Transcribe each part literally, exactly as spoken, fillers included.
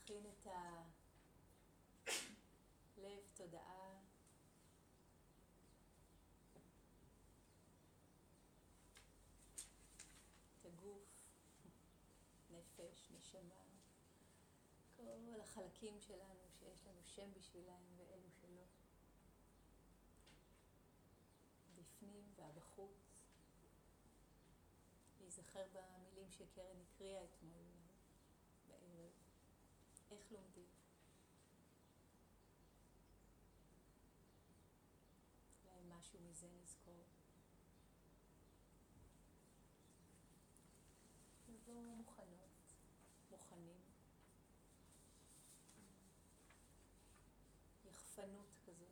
נכין את הלב, תודעה, את הגוף, נפש, נשמה, כל החלקים שלנו שיש לנו שם בשבילהם ואלו שלא. בפנים והבחוץ. להיזכר במילים שקרן הקריאה אתמול בערב. איך לומדים? אולי משהו מזה נזכור. נבוא מוכנות, מוכנים. יחפנות כזאת.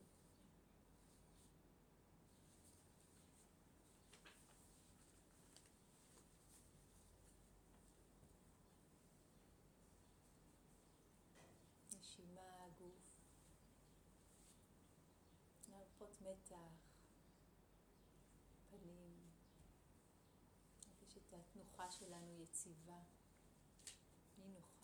נשימה, גוף. להרפות מתח, פנים. נרגיש את התנוחה שלנו יציבה, נינוחה.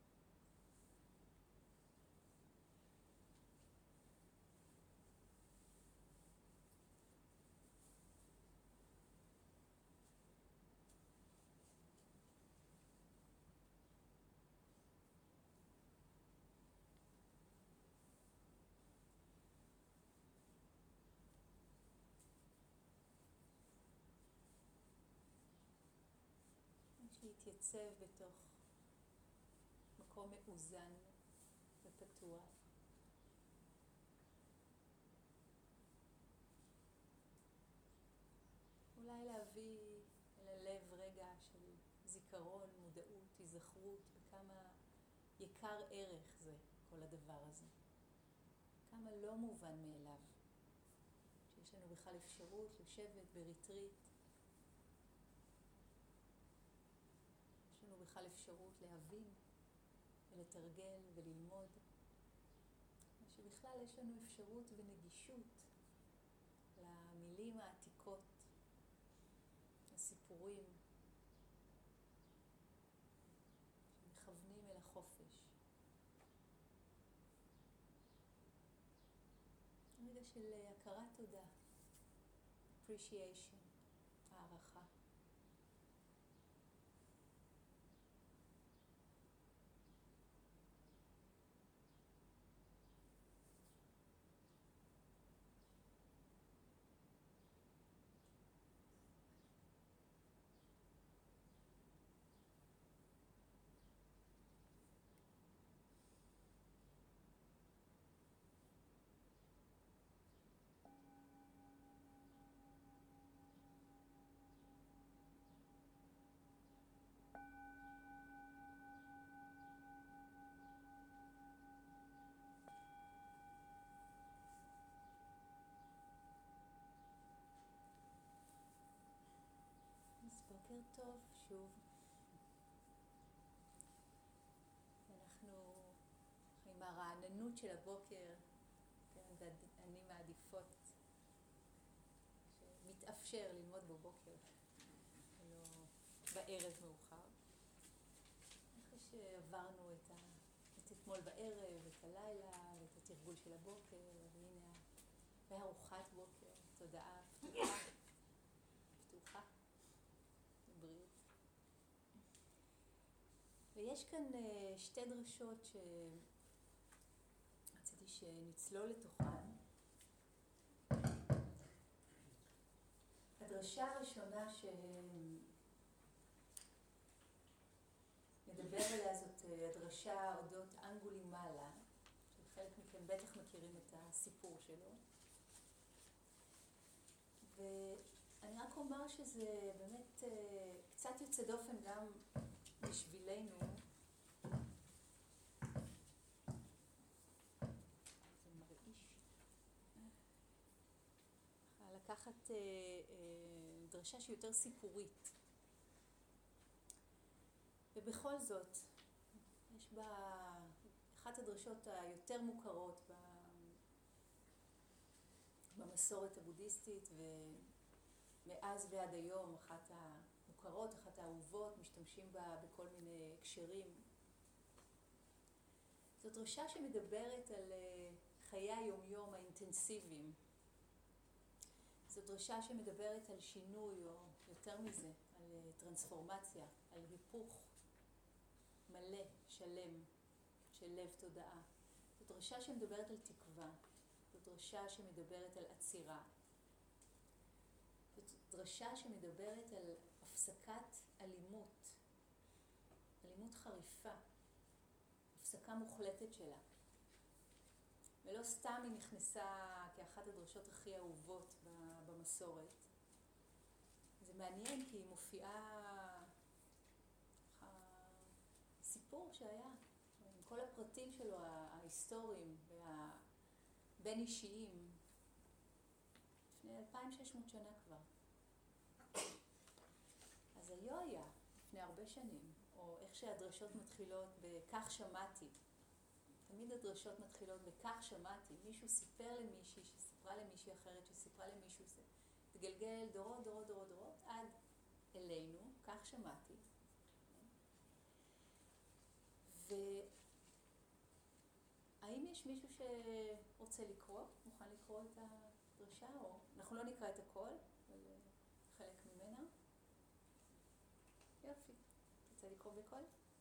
להתייצב בתוך מקום מאוזן ופתוח. אולי להביא אל הלב רגע של זיכרון, מודעות, היזכרות, וכמה יקר ערך זה כל הדבר הזה. כמה לא מובן מאליו. שיש לנו בכלל אפשרות לשבת בריטריט. יש לנו בכלל אפשרות להבין ולתרגל וללמוד. שבכלל יש לנו אפשרות ונגישות למילים העתיקות, לסיפורים, שמכוונים אל החופש. רגע של הכרת תודה, appreciation, הערכה. אז בוקר טוב שוב. אנחנו עם הרעננות של הבוקר, כן, ואני מעדיפות שמתאפשר ללמוד בבוקר, ולא בערב מאוחר. אחרי שעברנו את, ה, את אתמול בערב, את הלילה, ואת התרגול של הבוקר, והנה, וארוחת בוקר, תודעה פתוחה, פתוחה. בריאות. ויש כאן שתי דרשות שרציתי שנצלול לתוכן. הדרשה הראשונה שנדבר עליה זאת הדרשה אודות אנגולימאלה, שחלק מכם בטח מכירים את הסיפור שלו. ו... אני רק אומר שזה באמת קצת יוצא דופן גם בשבילנו. זה מרעיש. לקחת דרשה שהיא יותר סיפורית. ובכל זאת, יש בה אחת הדרשות היותר מוכרות במסורת הבודהיסטית, ו... מאז ועד היום, אחת המוכרות, אחת האהובות, משתמשים בה בכל מיני הקשרים. זו דרשה שמדברת על חיי היומיום האינטנסיביים. זו דרשה שמדברת על שינוי, או יותר מזה, על טרנספורמציה, על היפוך מלא, שלם, של לב תודעה. זו דרשה שמדברת על תקווה. זו דרשה שמדברת על עצירה. זו דרשה שמדברת על הפסקת אלימות, אלימות חריפה, הפסקה מוחלטת שלה. ולא סתם היא נכנסה כאחת הדרשות הכי אהובות במסורת. זה מעניין כי היא מופיעה סיפור שהיה, עם כל הפרטים שלו, ההיסטוריים והבין אישיים, לפני אלפיים ושש מאות שנה כבר. אז היו היה, לפני הרבה שנים, או איך שהדרשות מתחילות בכך שמעתי. תמיד הדרשות מתחילות בכך שמעתי. מישהו סיפר למישהי שסיפרה למישהי אחרת שסיפרה למישהו זה. תגלגל דורות, דורות, דורות, דורות, עד אלינו, כך שמעתי. והאם יש מישהו שרוצה לקרוא? מוכן לקרוא את הדרשה? או אנחנו לא נקרא את הכל, אבל חלק ממנה. יופי. רוצה לקרוא בכל?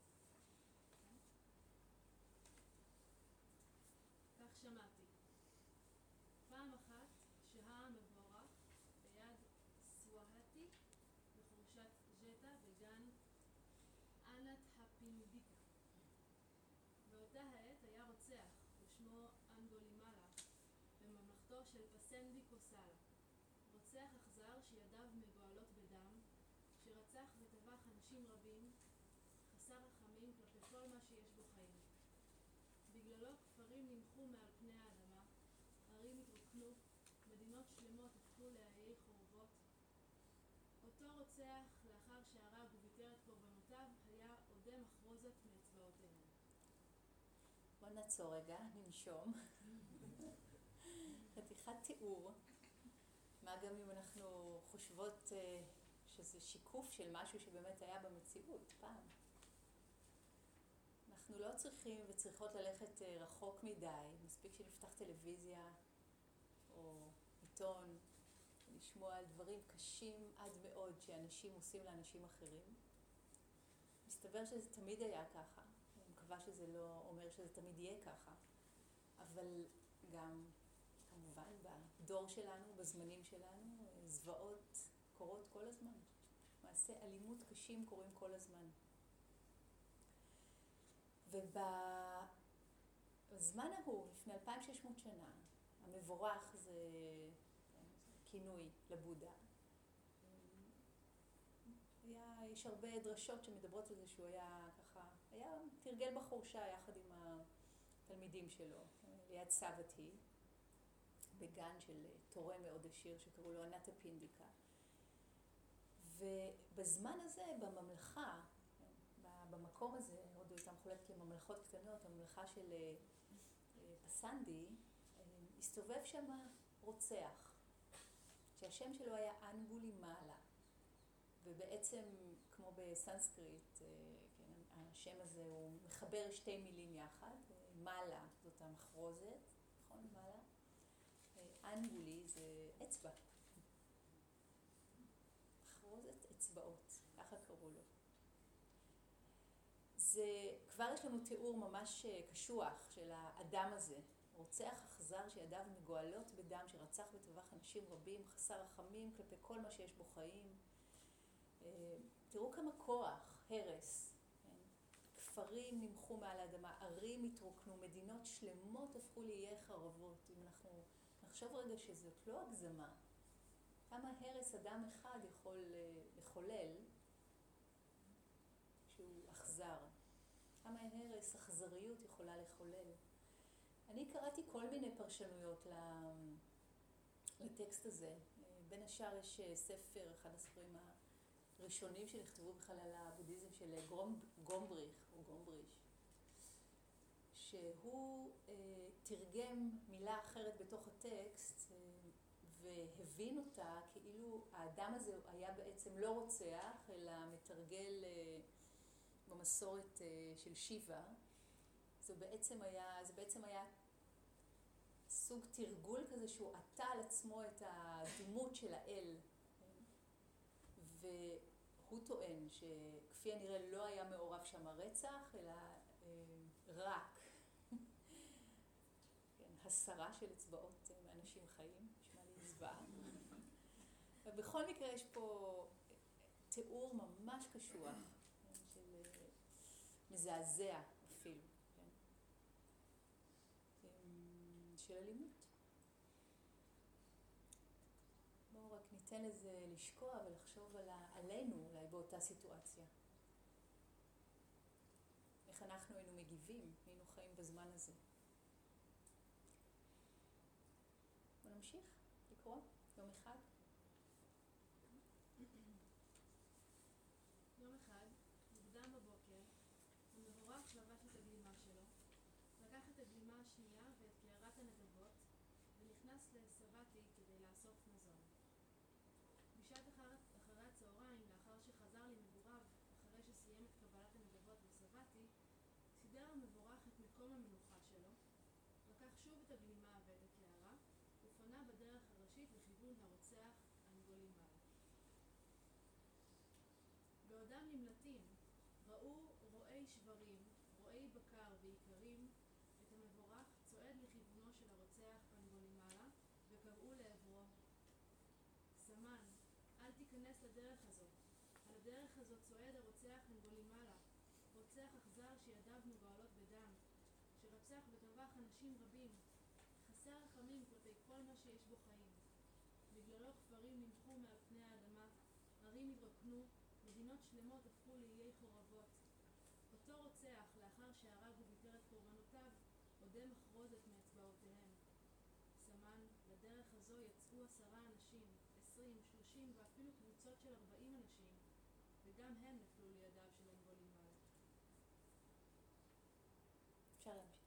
כך שמעתי. פעם אחת שהה מבורך ביד סוהתי בחורשת ג'טה בגן ענת הפינדיקה. באותה העת היה רוצח ושמו אנגולימאלה בממלכתו של פסנדי קוסאלה. רוצח אכזר שידיו מגואלות בדם, שרצח וטבח אנשים רבים, חסר רחמים כלפי כל מה שיש בו חיים. בגללו כפרים נמחו מעל פני האדמה, ערים התרוקנו, מדינות שלמות הפכו לעיי חורבות. אותו רוצח, לאחר שהרג וביטר את קורבנותיו, היה עודה מחרוזת מאצבעותיהם. בוא נעצור רגע, ננשום. חתיכת תיאור. מה גם אם אנחנו חושבות שזה שיקוף של משהו שבאמת היה במציאות, פעם. אנחנו לא צריכים וצריכות ללכת רחוק מדי, מספיק שנפתח טלוויזיה או עיתון, לשמוע על דברים קשים עד מאוד שאנשים עושים לאנשים אחרים. מסתבר שזה תמיד היה ככה, אני מקווה שזה לא אומר שזה תמיד יהיה ככה, אבל גם כמובן בדור שלנו, בזמנים שלנו, זוועות קורות כל הזמן. מעשי אלימות קשים קורים כל הזמן. ובזמן ההוא, לפני אלפיים ושש מאות שנה, המבורך זה כינוי לבודה. היה, יש הרבה דרשות שמדברות על זה שהוא היה ככה, היה תרגל בחורשה יחד עם התלמידים שלו, ליד סבתי, בגן של תורה מאוד עשיר שקראו לו ענת הפינדיקה. ובזמן הזה, בממלכה, במקום הזה, עוד הייתה מחולקת לממלכות קטנות, הממלכה של פסנדי, הסתובב שם רוצח, שהשם שלו היה אנגולימאלה. ובעצם, כמו בסנסקריט, כן, השם הזה הוא מחבר שתי מילים יחד. מעלה זאת המחרוזת, נכון? מעלה. אנגולי זה אצבע. מחרוזת אצבעות, ככה קראו לו. זה, כבר יש לנו תיאור ממש קשוח של האדם הזה, רוצח אכזר שידיו מגואלות בדם, שרצח וטבח אנשים רבים, חסר רחמים כלפי כל מה שיש בו חיים. תראו כמה כוח, הרס, כן? כפרים נמחו מעל האדמה, ערים התרוקנו, מדינות שלמות הפכו לאיי חרבות. אם אנחנו נחשוב רגע שזאת לא הגזמה, כמה הרס אדם אחד יכול לחולל שהוא אכזר, כמה הרס, אכזריות יכולה לחולל. אני קראתי כל מיני פרשנויות לטקסט הזה. בין השאר יש ספר, אחד הספרים הראשונים שנכתבו בכלל על הבודהיזם של גומבריך, או גומבריש, שהוא אה, תרגם מילה אחרת בתוך הטקסט אה, והבין אותה כאילו האדם הזה היה בעצם לא רוצח, אלא מתרגל אה, במסורת אה, של שיבה, זה בעצם היה, זה בעצם היה סוג תרגול כזה שהוא עטה על עצמו את הדמות של האל. והוא טוען שכפי הנראה לא היה מעורב שם הרצח, אלא אה, רק כן, הסרה של אצבעות מאנשים חיים, נשמע לי זוועה. ובכל מקרה יש פה תיאור ממש קשוח, כן, של מזעזע אפילו, כן, של אלימות. בואו רק ניתן לזה לשקוע ולחשוב על ה- עלינו אולי באותה סיטואציה. איך אנחנו היינו מגיבים, היינו חיים בזמן הזה. בואו נמשיך לקרוא יום אחד. יום אחד, מוקדם בבוקר, המבורך לבש את הגלימה שלו, לקח את הגלימה השנייה ואת קערת הנדבות, ונכנס לסבתי כדי לאסוף מזון. בשעת אחר, אחרי הצהריים, לאחר שחזר למגוריו, אחרי שסיים את קבלת הנדבות בסבתי, סידר המבורך את מקום המנוחה שלו, לקח שוב את הגלימה ואת הקערה, ופנה בדרך הראשית לכיוון הרוצח אנגולימאלה. בעודם נמלטים, ראו רועי שברים, רועי בקר ואיכרים, את המבורך צועד לכיוונו של הרוצח אנגולימאלה, וקראו לעברו, סמן, אל תיכנס לדרך הזו. על הדרך הזו צועד הרוצח אנגולימאלה, רוצח אכזר שידיו מגואלות בדם, שרצח וטבח אנשים רבים, חסר רחמים כלפי כל מה שיש בו חיים. בגללו כפרים נמחו מעל פני האדמה, ערים התרוקנו, מדינות שלמות הפכו לאיי חורבות. אותו רוצח, לאחר שהרג וביטר את קורבנותיו, עודה מחרוזת מאצבעותיהם. סמן, לדרך הזו יצאו עשרה אנשים, עשרים, שלושים ואפילו קבוצות של ארבעים אנשים, וגם הם נפלו לידיו של אנגולימאלה. אפשר להמשיך.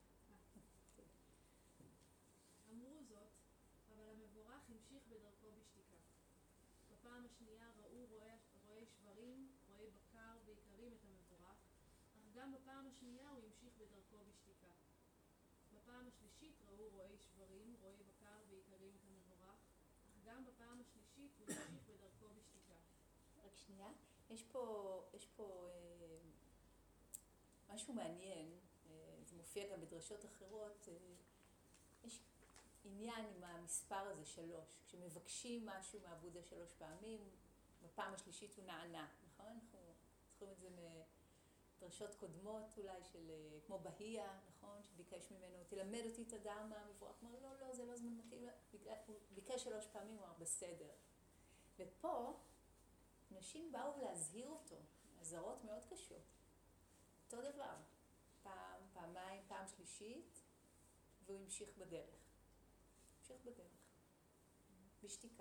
אמרו זאת, אבל המבורך המשיך בדרכו בשתיקה. בפעם השנייה ראו רואי, רואי שברים, רואי בקר ואיכרים את המבורך, אך גם בפעם השנייה הוא המשיך בדרכו בשתיקה. בפעם השלישית ראו רואי שברים, רואי בקר ואיכרים את המבורך, אך גם בפעם השלישית הוא המשיך בדרכו בשתיקה. רק שנייה, יש פה, יש פה אה, משהו מעניין, אה, זה מופיע גם בדרשות אחרות, אה, יש עניין עם המספר הזה, שלוש. כשמבקשים משהו מהבודה שלוש פעמים, בפעם השלישית הוא נענה, נכון? אנחנו זוכרים את זה מדרשות קודמות אולי, של, כמו בהיה, נכון? שביקש ממנו, תלמד אותי את הדרמה, המבורך אמר, לא, לא, זה לא זמן מתאים, הוא ביקש שלוש פעמים, הוא אמר, בסדר. ופה, נשים באו להזהיר אותו, הזהרות מאוד קשות. אותו דבר, פעם, פעמיים, פעם שלישית, והוא המשיך בדרך. המשיך בדרך. בשתיקה.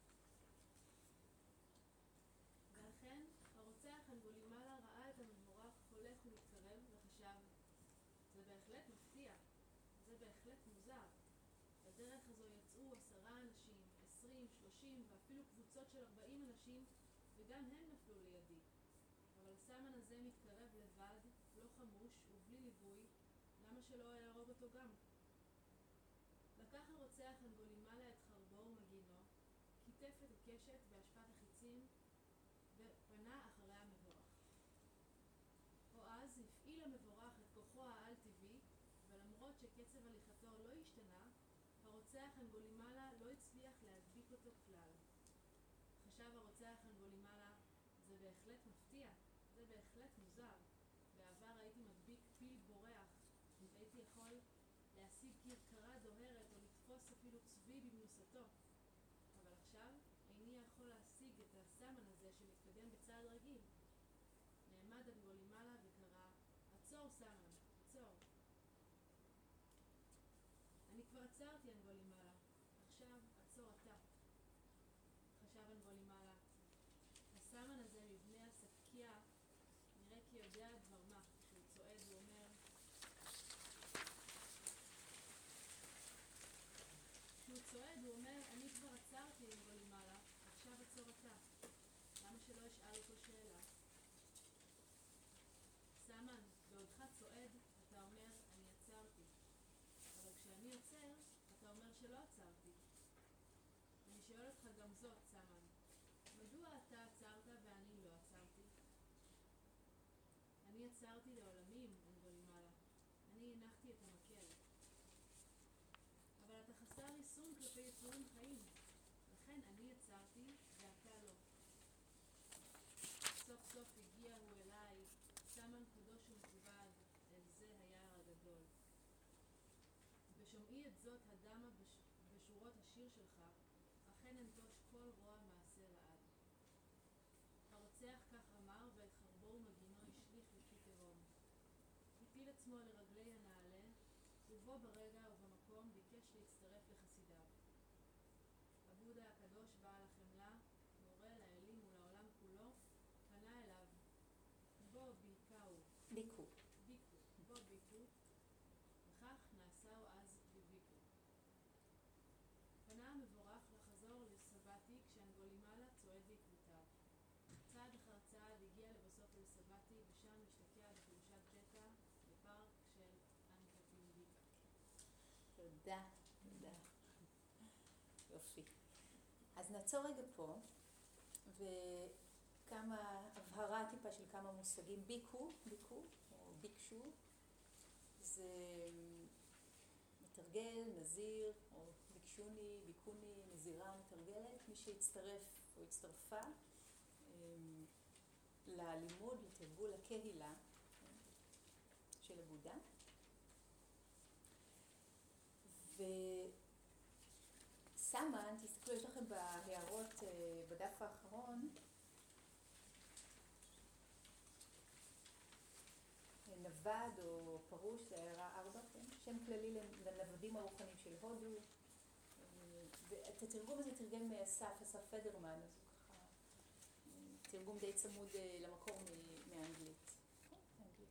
ולכן, הרוצח אנגולימאלה ראה את המבורך הולך ומתקרב וחשב, זה בהחלט מפתיע, זה בהחלט מוזר. בדרך הזו יצאו עשרה אנשים, עשרים, שלושים ואפילו קבוצות של ארבעים אנשים, וגם הם נפלו לידי. אבל הסמן הזה מתקרב לבד, לא חמוש ובלי ליווי, למה שלא יהרוג אותו גם? לקח הרוצח אנגולימאלה את חרבו ומגינו, כיתף את הקשת בהשפעת החיצים, ופנה אחרי המבורך. או אז הפעיל המבורך את כוחו העל-טבעי, ולמרות שקצב הליכתו לא השתנה, הרוצח אנגולימאלה לא הצליח להדביק אותו כלל. חשב הרוצח אנגולימאלה, זה בהחלט מפתיע, זה בהחלט מוזר. בעבר הייתי מדביק פיל בורח, והייתי יכול להשיג כרכרה דוהרת או לתפוס אפילו צבי במנוסתו. אבל עכשיו איני יכול להשיג את הסמן הזה שמתקדם בצעד רגיל. נעמד אנגולימאלה וקרא, עצור סמן, עצור. אני כבר עצרתי אנגולימאלה, עכשיו עצור אתה. חשב אנגולימאלה, הסמן הזה מבנה הספקיה נראה כי יודע דבר מה. כשהוא צועד הוא אומר, כשהוא צועד הוא אומר, אני כבר עצרתי אנגולימאלה, עכשיו עצור אתה. למה שלא אשאל אותו שאלה? סמן, בעודך צועד, אתה אומר, אני שאני עוצר, אתה אומר שלא עצרתי. אני שואל אותך גם זאת, סמן. מדוע אתה עצרת ואני לא עצרתי? אני עצרתי לעולמים, אנגולימאלה. אני הנחתי את המקל. אבל אתה חסר ריסון כלפי יצורים חיים. לכן אני עצרתי ואתה לא. סוף סוף הגיע הוא אליי, סמן קדוש ומכובד, אל זה היער הגדול. בשומעי את זאת הדמה בש... בשורות השיר שלך, אכן אנטוש כל רוע מעשה לעד. הרוצח כך אמר, ואת חרבו ומגינו השליך לפי תהום. הפיל עצמו לרגלי הנעלה, ובו ברגע ובמקום ביקש להצטרף לחסידיו. הבודה הקדוש בעל החמלה, מורה לאלים ולעולם כולו, פנה אליו, בוא ביקאו, ביקו. ביקו, בוא ביקו, וכך נעשהו אז בביקו. פנה המבורך לחזור לסבתי כשאנגולימאלה צועד בעקבותיו. צעד אחר צעד הגיע לבסוף אל סבתי, ושם השתקע בחורשת ג'טה בפארק של אנקטינדיקה. תודה, תודה. יופי. אז נעצור רגע פה, וכמה, הבהרה טיפה של כמה מושגים. ביקו, ביקו, או ביקשו, זה מתרגל, נזיר, או ביקשוני, ביקוני, נזירה, מתרגלת, מי שהצטרף או הצטרפה ללימוד, לתרגול הקהילה של הבודה. וסמן, תסתכלו, יש לכם בהערות בדף האחרון, נווד או פרוש, זה הערה ארבע, כן? שם כללי לנוודים הרוחניים של הודו. ואת התרגום הזה תרגם אסף, אסף פדרמן, אז הוא ככה תרגום די צמוד למקור מאנגלית. מאנגלית.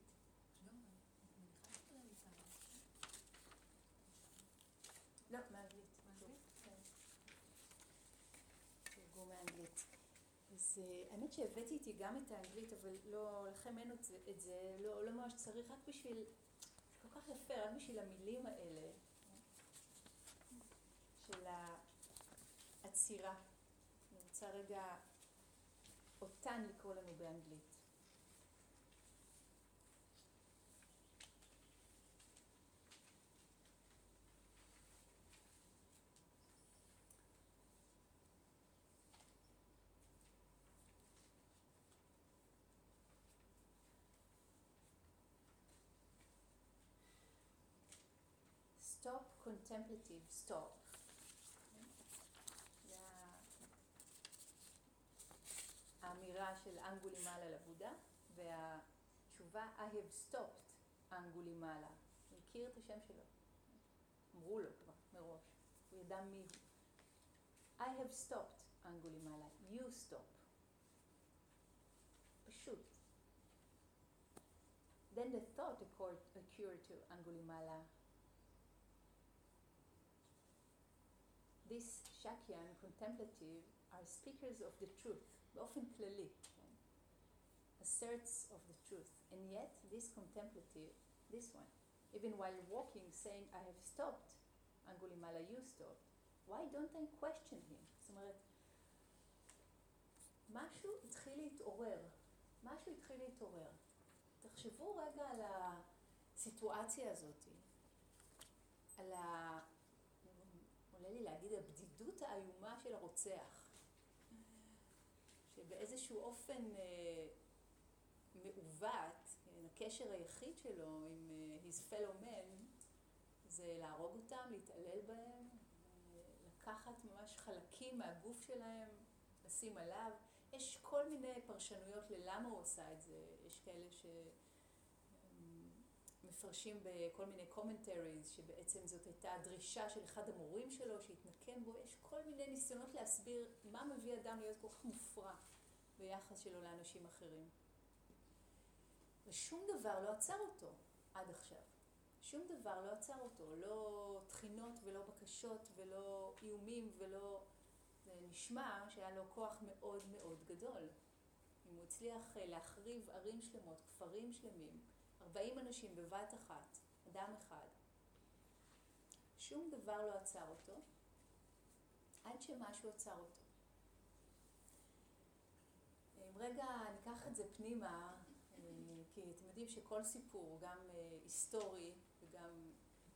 לא, מאנגלית. מאנגלית? כן. תרגום מאנגלית. אז האמת שהבאתי איתי גם את האנגלית, אבל לא, לכם אין את זה, לא, לא ממש צריך, רק בשביל, זה כל כך יפה, רק בשביל המילים האלה, של העצירה. אני רוצה רגע אותן לקרוא לנו באנגלית. Stop, contemplative, stop. זה האמירה של אנגולימאלה לבודה, והתשובה I have stopped אנגולימאלה. הוא הכיר את השם שלו. אמרו לו כבר מראש. הוא ידע מי הוא. I have stopped אנגולימאלה. You stop. פשוט. Then the thought occurred to אנגולימאלה. These Shakyan contemplative are speakers of the truth, באופן כללי, asserts of the truth, and yet this contemplative, this one, even while walking, saying, I have stopped, Angulimala, you stopped, why don't I question him? זאת אומרת, משהו התחיל להתעורר, משהו התחיל להתעורר. תחשבו רגע על הסיטואציה הזאת, על ה... עולה לי להגיד, הבדידות האיומה של הרוצח, שבאיזשהו אופן אה, מעוות, הקשר היחיד שלו עם אה, his fellow men, זה להרוג אותם, להתעלל בהם, לקחת ממש חלקים מהגוף שלהם, לשים עליו. יש כל מיני פרשנויות ללמה הוא עושה את זה. יש כאלה ש... מפרשים בכל מיני commentaries שבעצם זאת הייתה הדרישה של אחד המורים שלו שהתנקם בו. יש כל מיני ניסיונות להסביר מה מביא אדם להיות כל כך מופרע ביחס שלו לאנשים אחרים. ושום דבר לא עצר אותו עד עכשיו. שום דבר לא עצר אותו. לא תחינות ולא בקשות ולא איומים ולא... זה נשמע שהיה לו כוח מאוד מאוד גדול. אם הוא הצליח להחריב ערים שלמות, כפרים שלמים, ארבעים אנשים בבת אחת, אדם אחד. שום דבר לא עצר אותו, עד שמשהו עצר אותו. אם רגע ניקח את זה פנימה, כי אתם יודעים שכל סיפור, גם היסטורי וגם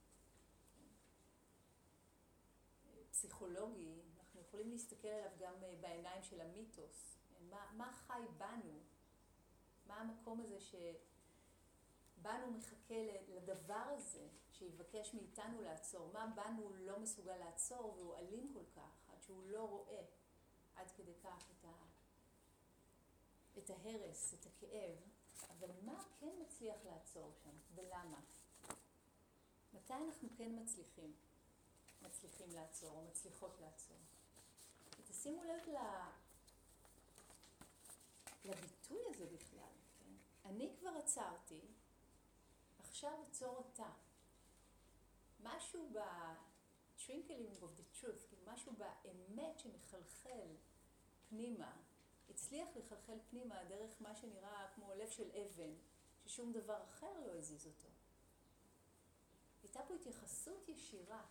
פסיכולוגי, אנחנו יכולים להסתכל עליו גם בעיניים של המיתוס. מה, מה חי בנו? מה המקום הזה שבנו מחכה לדבר הזה, שיבקש מאיתנו לעצור? מה בנו לא מסוגל לעצור והוא אלים כל כך, עד שהוא לא רואה עד כדי כך את, ה... את ההרס, את הכאב? אבל מה כן מצליח לעצור שם ולמה? מתי אנחנו כן מצליחים? מצליחים לעצור או מצליחות לעצור? ותשימו לב ל... לביטוי הזה בכלל, כן? אני כבר עצרתי, עכשיו עצור אתה. משהו ב-trinkling of the truth, משהו באמת שמחלחל פנימה, הצליח לחלחל פנימה דרך מה שנראה כמו לב של אבן, ששום דבר אחר לא הזיז אותו. הייתה פה התייחסות ישירה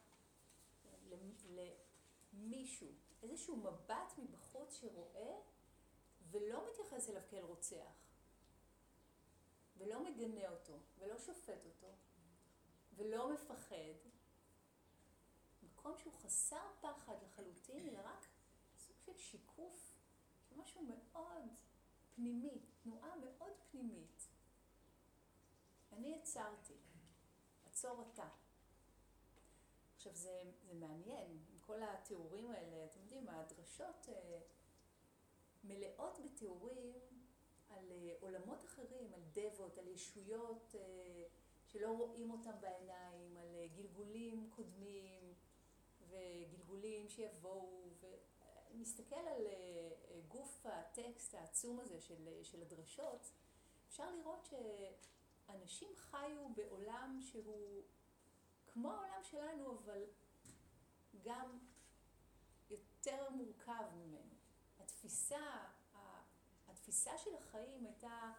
למישהו, איזשהו מבט מבחוץ שרואה ולא מתייחס אליו כאל רוצח, ולא מגנה אותו, ולא שופט אותו, ולא מפחד. מקום שהוא חסר פחד לחלוטין, אלא רק סוג של שיקוף, של משהו מאוד פנימי, תנועה מאוד פנימית. אני עצרתי, עצור אתה. עכשיו זה, זה מעניין, עם כל התיאורים האלה, אתם יודעים, הדרשות אה, מלאות בתיאורים על אה, עולמות אחרים, על דבות, על ישויות אה, שלא רואים אותם בעיניים, על אה, גלגולים קודמים וגלגולים שיבואו, ומסתכל על אה, אה, גוף הטקסט העצום הזה של, של הדרשות, אפשר לראות שאנשים חיו בעולם שהוא כמו העולם שלנו, אבל גם יותר מורכב ממנו. התפיסה, התפיסה של החיים הייתה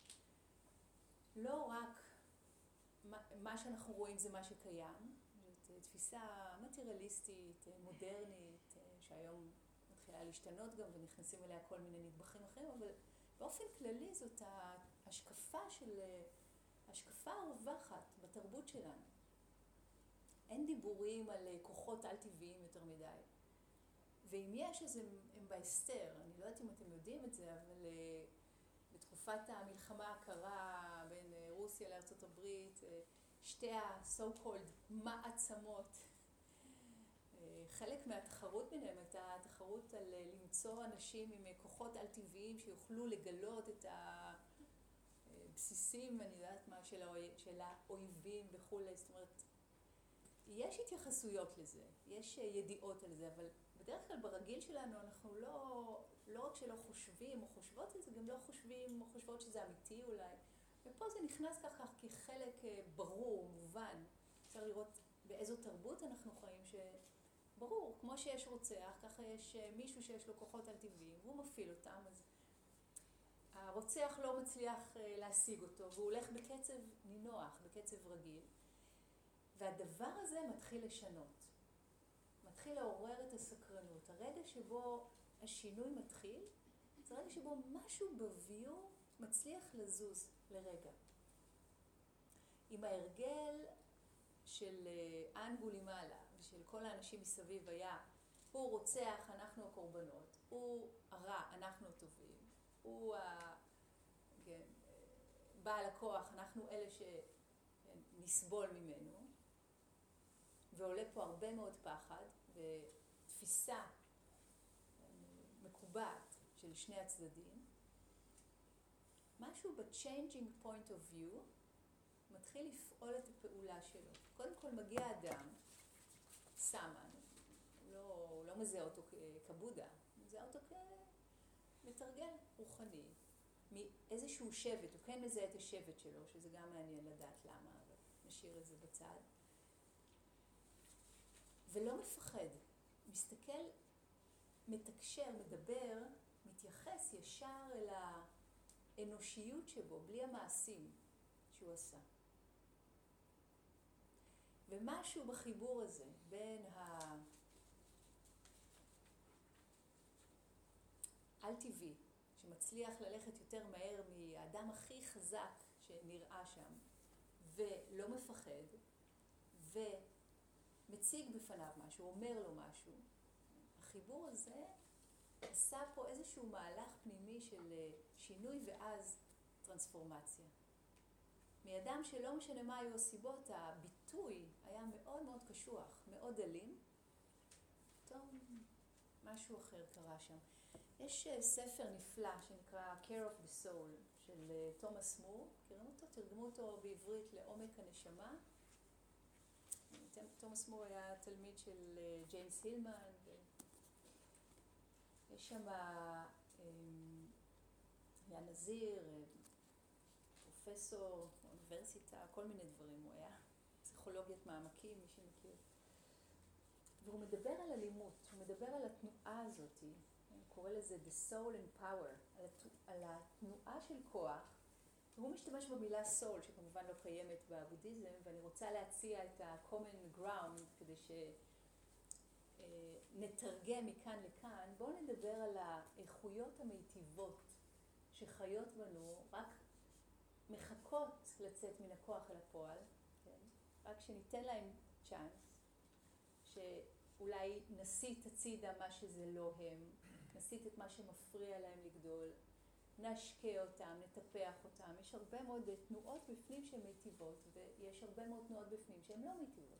לא רק מה שאנחנו רואים זה מה שקיים, זאת תפיסה מטריאליסטית, מודרנית, שהיום מתחילה להשתנות גם ונכנסים אליה כל מיני נדבכים אחרים, אבל באופן כללי זאת ההשקפה של, השקפה הרווחת בתרבות שלנו. אין דיבורים על כוחות על טבעיים יותר מדי. ואם יש, אז הם, הם בהסתר. אני לא יודעת אם אתם יודעים את זה, אבל uh, בתקופת המלחמה הקרה בין uh, רוסיה לארצות הברית, uh, שתי ה-so-called מעצמות, uh, חלק מהתחרות ביניהם הייתה תחרות על uh, למצוא אנשים עם uh, כוחות על טבעיים שיוכלו לגלות את הבסיסים, אני יודעת מה, של, האויב, של האויבים וכו'. זאת אומרת, יש התייחסויות לזה, יש ידיעות על זה, אבל בדרך כלל ברגיל שלנו אנחנו לא, לא רק שלא חושבים או חושבות על זה, גם לא חושבים או חושבות שזה אמיתי אולי. ופה זה נכנס ככה כחלק ברור, מובן. אפשר לראות באיזו תרבות אנחנו חיים שברור, כמו שיש רוצח, ככה יש מישהו שיש לו כוחות על טבעיים, והוא מפעיל אותם, אז הרוצח לא מצליח להשיג אותו, והוא הולך בקצב נינוח, בקצב רגיל. והדבר הזה מתחיל לשנות, מתחיל לעורר את הסקרנות. הרגע שבו השינוי מתחיל, זה רגע שבו משהו בביור מצליח לזוז לרגע. אם ההרגל של אנגולימאלה ושל כל האנשים מסביב היה, הוא רוצח, אנחנו הקורבנות, הוא הרע, אנחנו הטובים, הוא ה... כן, בעל הכוח, אנחנו אלה שנסבול ממנו, ועולה פה הרבה מאוד פחד ותפיסה מקובעת של שני הצדדים. משהו ב-changing point of view מתחיל לפעול את הפעולה שלו. קודם כל מגיע אדם, סמן, הוא לא, הוא לא מזהה אותו כבודה, הוא מזהה אותו כמתרגל רוחני, מאיזשהו שבט, הוא כן מזהה את השבט שלו, שזה גם מעניין לדעת למה, אבל נשאיר את זה בצד. ולא מפחד, מסתכל, מתקשר, מדבר, מתייחס ישר אל האנושיות שבו, בלי המעשים שהוא עשה. ומשהו בחיבור הזה בין העל-טבעי, שמצליח ללכת יותר מהר מהאדם הכי חזק שנראה שם, ולא מפחד, ומציג בפניו משהו, אומר לו משהו, החיבור הזה עשה פה איזשהו מהלך פנימי של שינוי ואז טרנספורמציה. מאדם שלא משנה מה היו הסיבות, הביטוי היה מאוד מאוד קשוח, מאוד אלים. טוב, משהו אחר קרה שם. יש ספר נפלא שנקרא Care of the Soul של תומאס מור. מכירים אותו? תרגמו אותו בעברית לעומק הנשמה. תומאס מור היה תלמיד של ג'יימס הילמן. יש שם היה נזיר, פרופסור, אוניברסיטה, כל מיני דברים הוא היה. פסיכולוגיית מעמקים, מי שמכיר. והוא מדבר על אלימות, הוא מדבר על התנועה הזאת, הוא קורא לזה the soul and power, על, הת... על התנועה של כוח, והוא משתמש במילה soul, שכמובן לא קיימת בבודהיזם, ואני רוצה להציע את ה-common ground, כדי שנתרגם מכאן לכאן. בואו נדבר על האיכויות המיטיבות שחיות בנו, רק מחכות לצאת מן הכוח אל הפועל, כן? רק שניתן להם צ'אנס, שאולי נסיט הצידה מה שזה לא הם, נסיט את מה שמפריע להם לגדול, נשקה אותם, נטפח אותם. יש הרבה מאוד תנועות בפנים שהן מיטיבות, ויש הרבה מאוד תנועות בפנים שהן לא מיטיבות.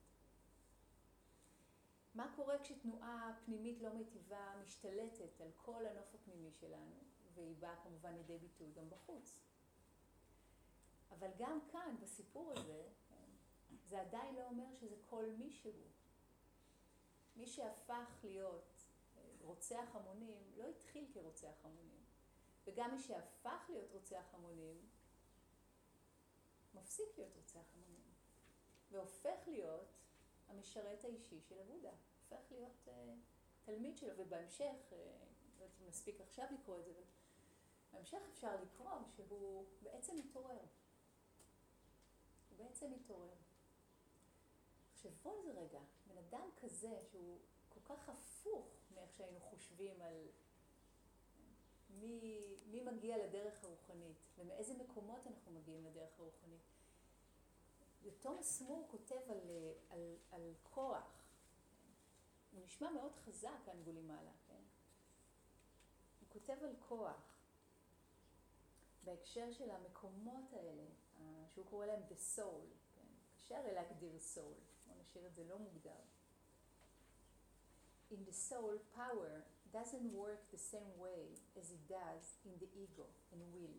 מה קורה כשתנועה פנימית לא מיטיבה משתלטת על כל הנוף הפנימי שלנו, והיא באה כמובן לידי ביטוי גם בחוץ? אבל גם כאן, בסיפור הזה, זה עדיין לא אומר שזה כל מישהו. מי שהפך להיות רוצח המונים, לא התחיל כרוצח המונים. וגם מי שהפך להיות רוצח המונים, מפסיק להיות רוצח המונים. והופך להיות המשרת האישי של הבודה. הופך להיות uh, תלמיד שלו, ובהמשך, uh, לא יודעת אם נספיק עכשיו לקרוא את זה, אבל בהמשך אפשר לקרוא שהוא בעצם מתעורר. הוא בעצם מתעורר. תחשבו על זה רגע, בן אדם כזה שהוא כל כך הפוך מאיך שהיינו חושבים על מי, מי מגיע לדרך הרוחנית ומאיזה מקומות אנחנו מגיעים לדרך הרוחנית. ותומאס מור כותב על, על, על כוח. הוא נשמע מאוד חזק, האנגולימאלה, כן? הוא כותב על כוח בהקשר של המקומות האלה, שהוא קורא להם the soul, כן? קשה הרי להגדיר soul, בוא נשאיר את זה לא מוגדר. In the soul, power doesn't work the same way as it does in the ego and will.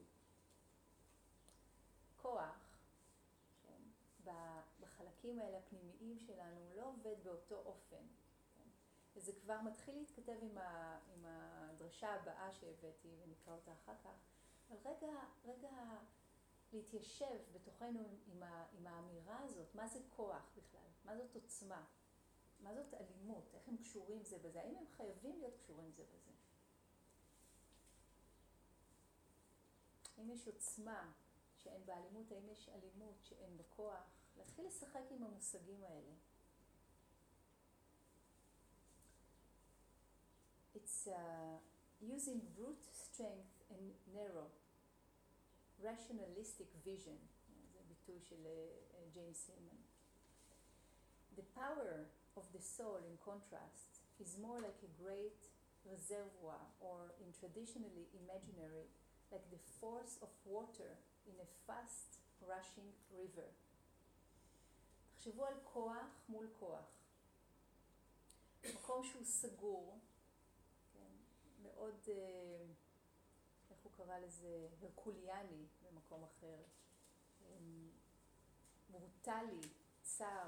כוח, כן? בחלקים האלה הפנימיים שלנו לא עובד באותו אופן. כן? וזה כבר מתחיל להתכתב עם, ה, עם הדרשה הבאה שהבאתי, ונקרא אותה אחר כך. אבל רגע, רגע להתיישב בתוכנו עם, ה, עם האמירה הזאת, מה זה כוח בכלל? מה זאת עוצמה? מה זאת אלימות? איך הם קשורים זה בזה? האם הם חייבים להיות קשורים זה בזה? אם יש עוצמה שאין באלימות, האם יש אלימות שאין בכוח? להתחיל לשחק עם המושגים האלה. It's uh, using brute strength and narrow, rationalistic vision. זה ביטוי של ג'יימס הילמן. The power of the soul, in contrast, is more like a great reservoir, or in traditionally imaginary, like the force of water in a fast rushing river. תחשבו על כוח מול כוח. מקום שהוא סגור, כן, מאוד, איך הוא קרא לזה, הרקוליאני במקום אחר, ברוטלי, צר,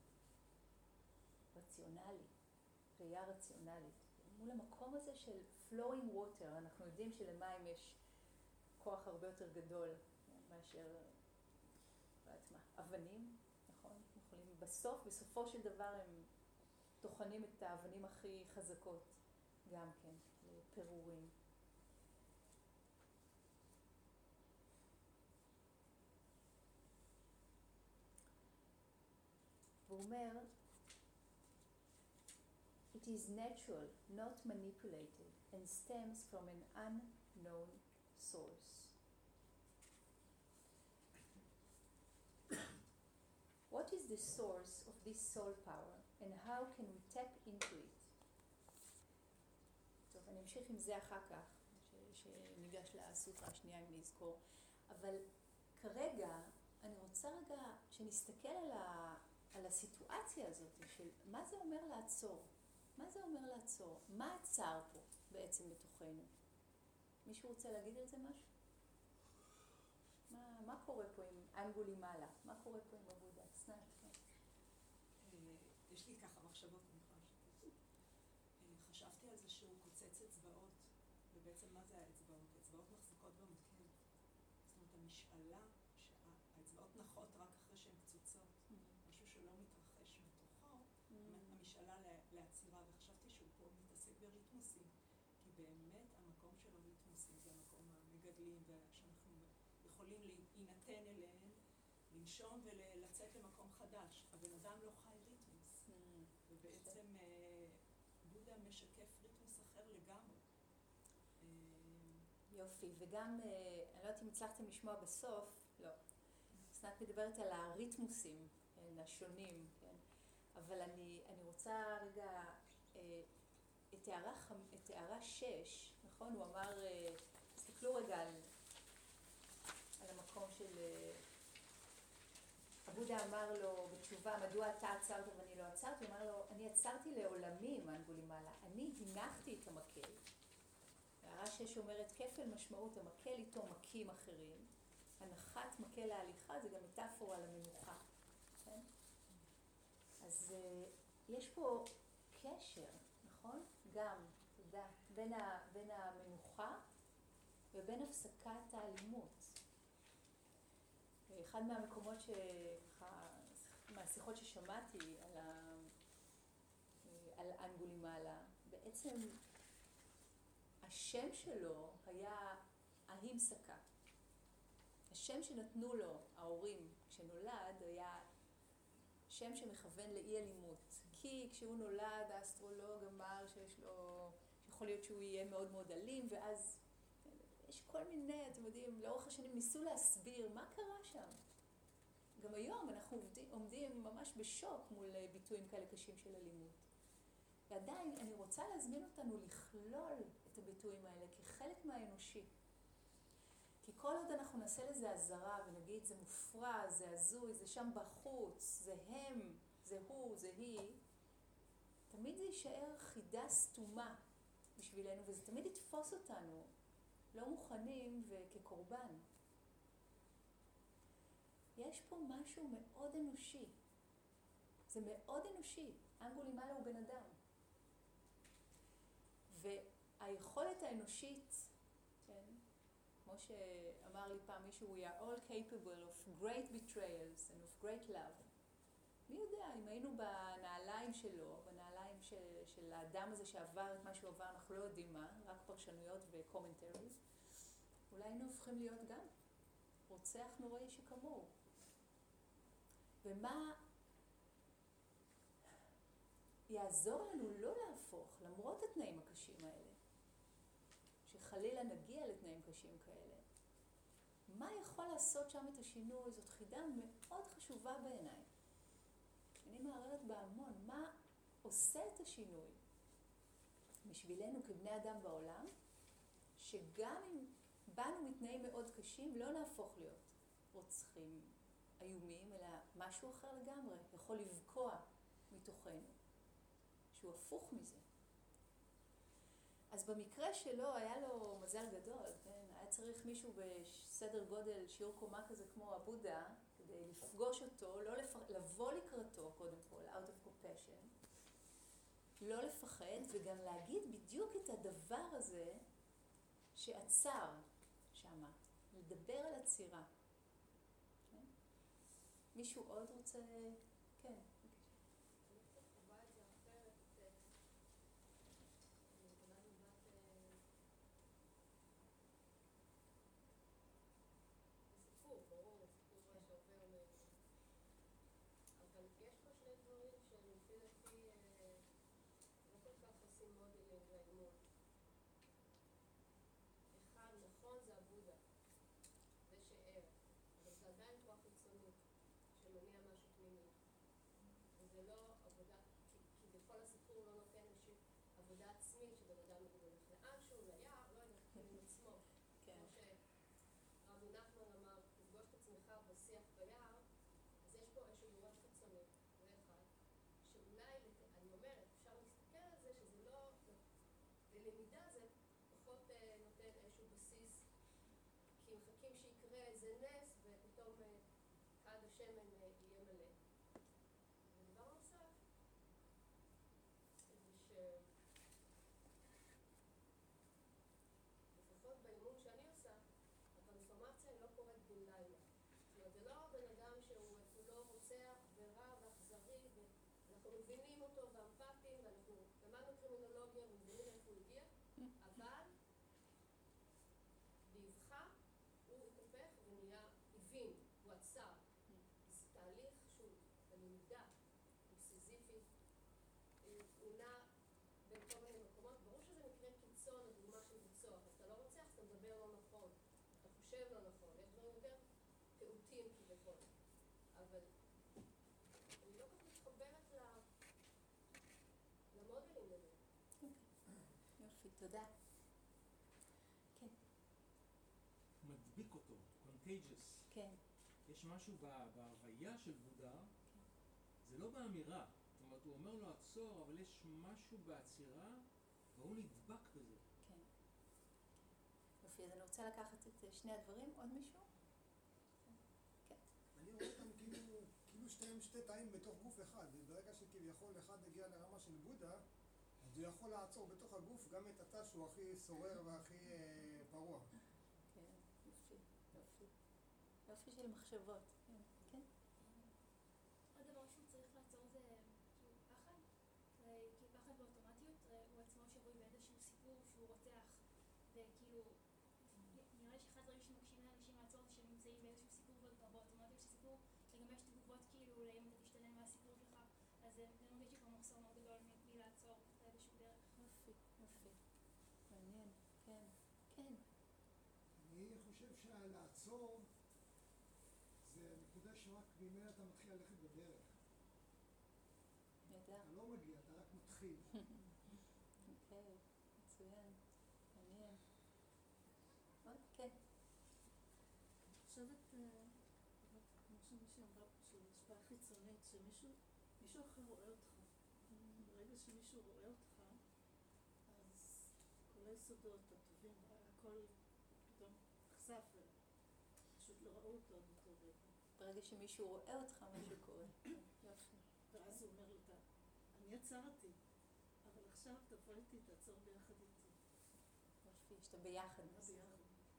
רציונלי, ראייה רציונלית. מול המקום הזה של flowing water, אנחנו יודעים שלמים יש כוח הרבה יותר גדול מאשר, לא יודעת מה, אבנים, נכון? יכולים, בסוף, בסופו של דבר הם טוחנים את האבנים הכי חזקות, גם כן, לפירורים. והוא אומר, It is natural, not manipulated, and stems from an unknown source. What is the source of this soul power, and how can we tap into it? טוב, אני אמשיך עם זה אחר כך, ש- שניגש לסוטרה השנייה אם נזכור. אבל כרגע אני רוצה רגע שנסתכל על, ה- על הסיטואציה הזאת של מה זה אומר לעצור. מה זה אומר לעצור? מה עצר פה בעצם בתוכנו? מישהו רוצה להגיד על זה משהו? מה, מה קורה פה עם אנגולימאלה? מה קורה פה עם עבודה? סנת, כן. יש לי ככה מחשבות ממך. חשבתי על זה שהוא קוצץ אצבעות, ובעצם מה זה האצבעות? אצבעות מחזיקות במקל. זאת אומרת, המשאלה, שהאצבעות נחות רק אחרי שהן קצוצות, משהו שלא מתרחש בתוכו, המשאלה לעצירה, וחשבתי שהוא פה מתעסק בריתמוסים, כי באמת המקום של הריתמוסים זה המקום המגדלים, ושאנחנו יכולים להינתן אליהם, לנשום ולצאת למקום חדש. הבן אדם לא חי ריתמוס, ובעצם בודה משקף ריתמוס אחר לגמרי. יופי, וגם, אני לא יודעת אם הצלחתם לשמוע בסוף, לא. סנת מדברת על הריתמוסים, כן, השונים, כן? אבל אני, אני רוצה רגע, את הערה, את הערה שש, נכון? הוא אמר, תסתכלו רגע על, על המקום של, הבודה אמר לו בתשובה, מדוע אתה עצרת ואני לא עצרתי? הוא אמר לו, אני עצרתי לעולמים, אנגולימאלה, אני הנחתי את המקל. הערה שש אומרת, כפל משמעות, המקל איתו מכים אחרים. הנחת מקל ההליכה זה גם מטאפורה למנוחה. כן? אז uh, יש פה קשר, נכון? גם, תודה, בין, ה, בין המנוחה ובין הפסקת האלימות. אחד מהמקומות שככה, מהשיחות ששמעתי על, ה, על אנגולימאלה, בעצם השם שלו היה ההימסקה. השם שנתנו לו ההורים כשנולד היה שם שמכוון לאי אלימות. כי כשהוא נולד האסטרולוג אמר שיש לו, יכול להיות שהוא יהיה מאוד מאוד אלים, ואז יש כל מיני, אתם יודעים, לאורך השנים ניסו להסביר מה קרה שם. גם היום אנחנו עומדים, עומדים ממש בשוק מול ביטויים כאלה קשים של אלימות. ועדיין אני רוצה להזמין אותנו לכלול את הביטויים האלה כחלק מהאנושי. כי כל עוד אנחנו נעשה לזה הזרה ונגיד זה מופרע, זה הזוי, זה שם בחוץ, זה הם, זה הוא, זה היא, תמיד זה יישאר חידה סתומה בשבילנו, וזה תמיד יתפוס אותנו לא מוכנים וכקורבן. יש פה משהו מאוד אנושי. זה מאוד אנושי. אנגולימאלה הוא בן אדם. והיכולת האנושית, כן, כמו שאמר לי פעם מישהו, we are all capable of great betrayals and of great love. מי יודע, אם היינו בנעליים שלו, בנעליים של, של האדם הזה שעבר את מה שהוא עבר, אנחנו לא יודעים מה, רק פרשנויות וקומנטריז, אולי היינו הופכים להיות גם רוצח נוראי שכמוהו. ומה יעזור לנו לא להפוך, למרות התנאים הקשים האלה, שחלילה נגיע לתנאים קשים כאלה, מה יכול לעשות שם את השינוי? זאת חידה מאוד חשובה בעיניי. אני מערערת בהמון, מה עושה את השינוי בשבילנו כבני אדם בעולם, שגם אם באנו מתנאים מאוד קשים, לא נהפוך להיות רוצחים איומים, אלא משהו אחר לגמרי, יכול לבקוע מתוכנו, שהוא הפוך מזה. אז במקרה שלו היה לו מזל גדול, כן? היה צריך מישהו בסדר גודל, שיעור קומה כזה כמו הבודה, כדי לפגוש אותו, לא לפח... לבוא לקראתו קודם כל, out of compassion, לא לפחד וגם להגיד בדיוק את הדבר הזה שעצר שמה, לדבר על הצירה. כן? מישהו עוד רוצה? כן. אבל יש פה שני דברים. בלמידה זה פחות אה, נותן איזשהו בסיס, כי מחכים שיקרה איזה נס ופתאום אה, כד השמן אה, יהיה מלא. ודבר נוסף, זה שלפחות באימון שאני עושה, הטרנספורמציה היא לא קורית בן לילה. זאת אומרת, זה לא בן אדם שהוא כולו רוצח ורע ואכזרי, ואנחנו מבינים אותו ואמפתיים, ואנחנו למדנו קרימינולוגיה ומבינים איפה הוא הגיע, אבל באבחה הוא התהפך ונהיה הבין, הוא עצר. זה תהליך שהוא בלמידה, הוא סיזיפי, הוא נע בין כל מיני מקומות. ברור שזה מקרה קיצון, הדוגמה של רצוח, אז אתה לא רוצח, אתה מדבר לא נכון, אתה חושב לא נכון, יש דברים יותר פעוטים כביכול, אבל אני לא כל כך מתחברת ל- למודלים לזה. יופי, תודה. כן, מדביק אותו, contagious. כן, יש משהו בה- בהוויה של בודה, זה לא באמירה. זאת אומרת, הוא אומר לו עצור, אבל יש משהו בעצירה, והוא נדבק בזה. כן. יופי, אז אני רוצה לקחת את אה, שני הדברים. עוד מישהו? כן. אני רואה אותם כאילו, כאילו שתיהם שתי תאים בתוך גוף אחד, וברגע שכביכול אחד הגיע לרמה של בודה, אז הוא יכול לעצור בתוך הגוף גם את התא שהוא הכי סורר והכי אה, פרוע. כן, יופי, יופי. יופי של מחשבות. כן, כן. עוד דבר שהוא צריך לעצור זה כאילו פחד, זה כאילו פחד באוטומטיות, אה, הוא עצמו שבוי באיזשהו סיפור שהוא רוצח, וכאילו נראה לי שאחד הדברים שמקשים לאנשים לעצור זה שהם נמצאים באיזשהו סיפור באוטומטיות של סיפור, וגם יש תגובות כאילו לאם אתה תשתנה מהסיפור שלך, אז זה מרגיש שכבר מחסור מאוד גדול מ- מלעצור באיזשהו דרך. יופי, יופי. מעניין, כן, כן. אני חושב שלעצור זה נקודה שרק ממנה אתה מתחיל ללכת בדרך. נהדר. אתה לא מגיע, אתה רק מתחיל. אוקיי, מצוין. מעניין. עוד? כן. אני חושבת, אה, כמו שמישהי אמרה, של השפעה חיצונית, שמישהו מישהו אחר רואה אותך. ברגע שמישהו רואה אותך, אז כל היסודות הטובים, הכל פתאום נחשף, ופשוט לא ראו אותו עד אותו רגע. ברגע שמישהו רואה אותך, משהו קורה. יופי. ואז הוא אומר לך, אני עצרתי, אבל עכשיו תבוא איתי, תעצור ביחד איתי. יופי, שאתה ביחד. מה ביחד?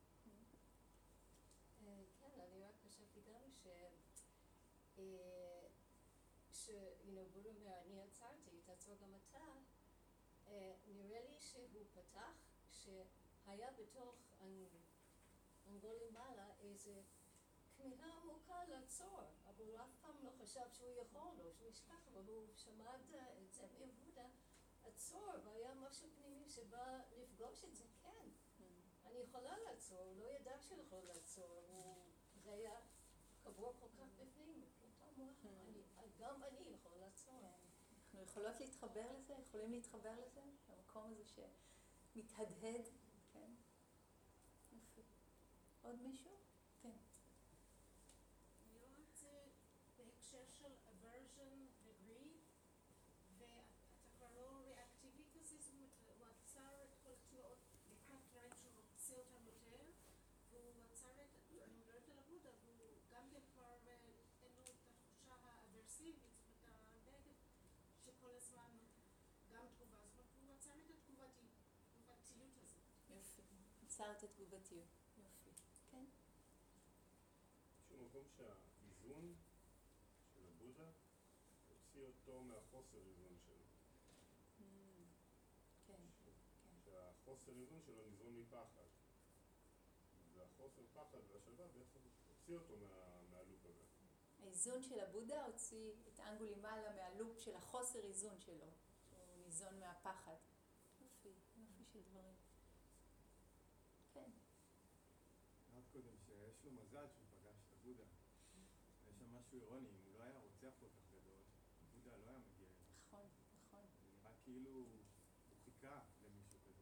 אה, כן, אני רק חשבתי גם ש... אה, ש... you know, בודה אומר, אני עצרתי, תעצור גם אתה. אה, נראה לי שהוא פתח שהיה בתוך אנגולימאלה איזה כמיהה עמוקה לעצור, אבל הוא אף פעם לא חשב שהוא יכול או שהוא ישכח, אבל הוא שמע את זה מבודה, עצור, והיה משהו פנימי שבא לפגוש את זה, כן. אני יכולה לעצור, הוא לא ידע שהוא יכול לעצור, הוא, זה היה קבור כל כך בפנים, פתאום הוא אמר, אני- גם אני יכול לעצור. כן. אנחנו יכולות להתחבר לזה? יכולים להתחבר לזה? למקום הזה שמתהדהד? כן. יופי. עוד מישהו? כן. אני רואה את זה בהקשר של aversion ו-greed, ואתה כבר לא ריאקטיבי כזה, זאת אומרת, הוא עצר את כל התנועות לקראת דברים שהוא רוצה אותם יותר, והוא עצר את, אני מדברת על הבודה, והוא גם כן כבר אה, אין לו את התחושה האברסיבית, זאת אומרת, הנגד שכל הזמן גם תגובה, זאת אומרת, הוא עצר את התגובתיות הזאת. יופי. עצר את התגובתיות. יופי. כן. באיזשהו מקום שהאיזון של הבודה הוציא אותו מהחוסר איזון שלו. Mm, כן. כן. שהחוסר איזון שלו ניזון מפחד. והחוסר פחד והשלווה בעצם הוציא אותו מה- מהלופ הזה. האיזון של הבודה הוציא את אנגולימאלה מהלופ של החוסר איזון שלו, שהוא ניזון מהפחד. יופי, יופי של דברים. כן. אמרת קודם שיש לו מזל שהוא פגש את הבודה. יש שם משהו אירוני, אם הוא לא היה רוצח כל כך גדול, הבודה לא היה מגיע אליו. נכון, נכון. זה נראה כאילו הוא חיכה למישהו כזה.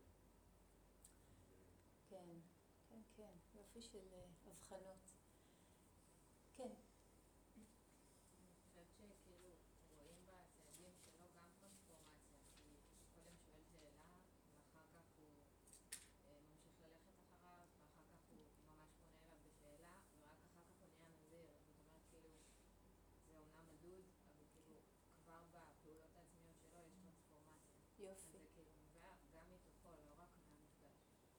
כן, כן, כן. יופי של אה, הבחנות. כן. אני חושבת שכאילו רואים בצעדים שלו גם טרנספורמציה, כי קודם שואל שאלה ואחר כך הוא יופי. זה כאילו נובע גם מתוכו, לא רק מהמפגש.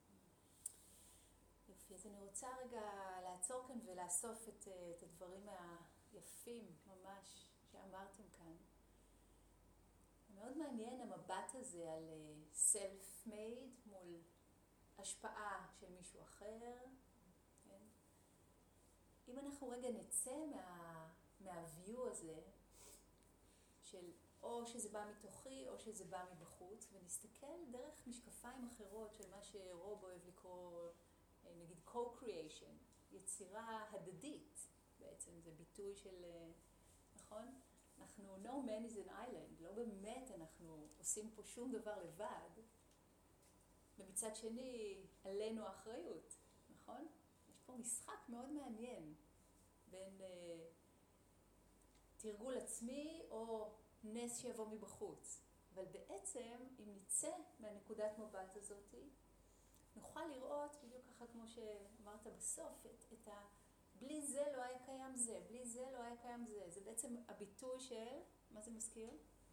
יופי, אז אני רוצה רגע לעצור כאן ולאסוף את, את הדברים היפים ממש שאמרתם כאן. מאוד מעניין המבט הזה על self-made מול השפעה של מישהו אחר. כן? אם אנחנו רגע נצא מה, מה-view הזה, של או שזה בא מתוכי או שזה בא מבחוץ, ונסתכל דרך משקפיים אחרות של מה שרוב אוהב לקרוא, נגיד co-creation, יצירה הדדית בעצם, זה ביטוי של, נכון? אנחנו, no man is an island, לא באמת אנחנו עושים פה שום דבר לבד, ומצד שני עלינו האחריות, נכון? יש פה משחק מאוד מעניין בין אה, תרגול עצמי או נס שיבוא מבחוץ. אבל בעצם, אם נצא מהנקודת מבט הזאת, נוכל לראות, בדיוק ככה כמו שאמרת בסוף, את, את ה... בלי זה לא היה קיים זה, בלי זה לא היה קיים זה. זה בעצם הביטוי של, מה זה מזכיר?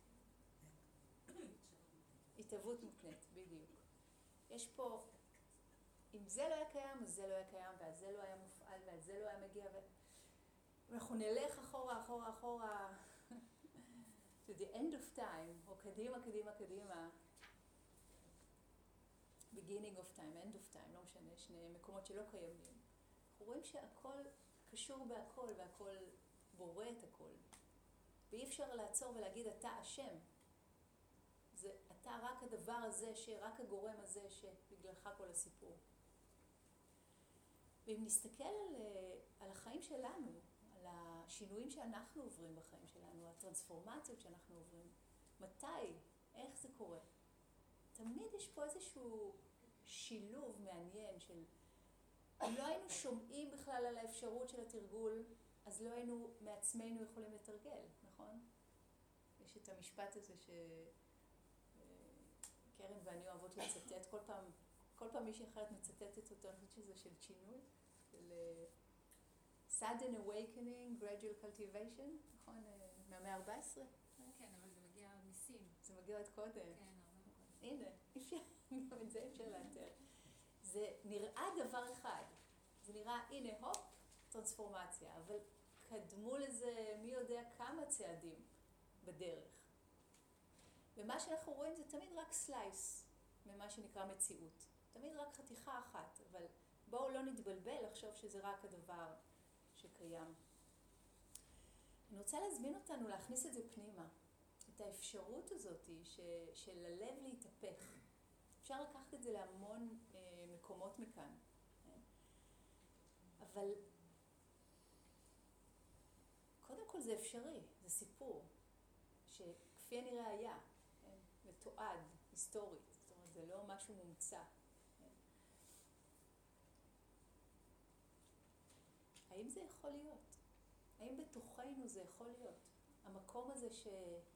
התהוות מותנית, בדיוק. יש פה, אם זה לא היה קיים, אז זה לא היה קיים, ועל זה לא היה מופעל, ועל זה לא היה מגיע, ואנחנו נלך אחורה, אחורה, אחורה, to the end of time, או קדימה, קדימה, קדימה, beginning of time, end of time, לא משנה, שני מקומות שלא קיימים. אנחנו רואים שהכל קשור בהכל, והכל בורא את הכל. ואי אפשר לעצור ולהגיד, אתה אשם. זה, אתה רק הדבר הזה, שרק הגורם הזה, שבגללך כל הסיפור. ואם נסתכל על, על החיים שלנו, על השינויים שאנחנו עוברים בחיים שלנו, הטרנספורמציות שאנחנו עוברים, מתי, איך זה קורה? תמיד יש פה איזשהו שילוב מעניין של, אם לא היינו שומעים בכלל על האפשרות של התרגול, אז לא היינו מעצמנו יכולים לתרגל, נכון? יש את המשפט הזה שקרן ואני אוהבות לצטט, כל פעם, כל פעם מישהי אחרת מצטטת אותו, אני חושבת שזה של צ'ינוי, של sudden awakening, gradual cultivation, נכון? מהמאה ה-ארבע עשרה? כן, אבל זה מגיע עוד מסין. זה מגיע עוד קודם. כן, הרבה קודם. הנה, אפשר, גם את זה אפשר לאתר. זה נראה דבר אחד. זה נראה, הנה, הופ, טרנספורמציה, אבל קדמו לזה מי יודע כמה צעדים בדרך. ומה שאנחנו רואים זה תמיד רק סלייס ממה שנקרא מציאות. תמיד רק חתיכה אחת, אבל בואו לא נתבלבל לחשוב שזה רק הדבר שקיים. אני רוצה להזמין אותנו להכניס את זה פנימה. את האפשרות הזאת ש, של הלב להתהפך. אפשר לקחת את זה להמון אה, מקומות מכאן. כן? אבל קודם כל זה אפשרי, זה סיפור שכפי הנראה היה, כן? מתועד, היסטורית. זאת אומרת, זה לא משהו מומצא. כן? האם זה יכול להיות? האם בתוכנו זה יכול להיות? המקום הזה ש...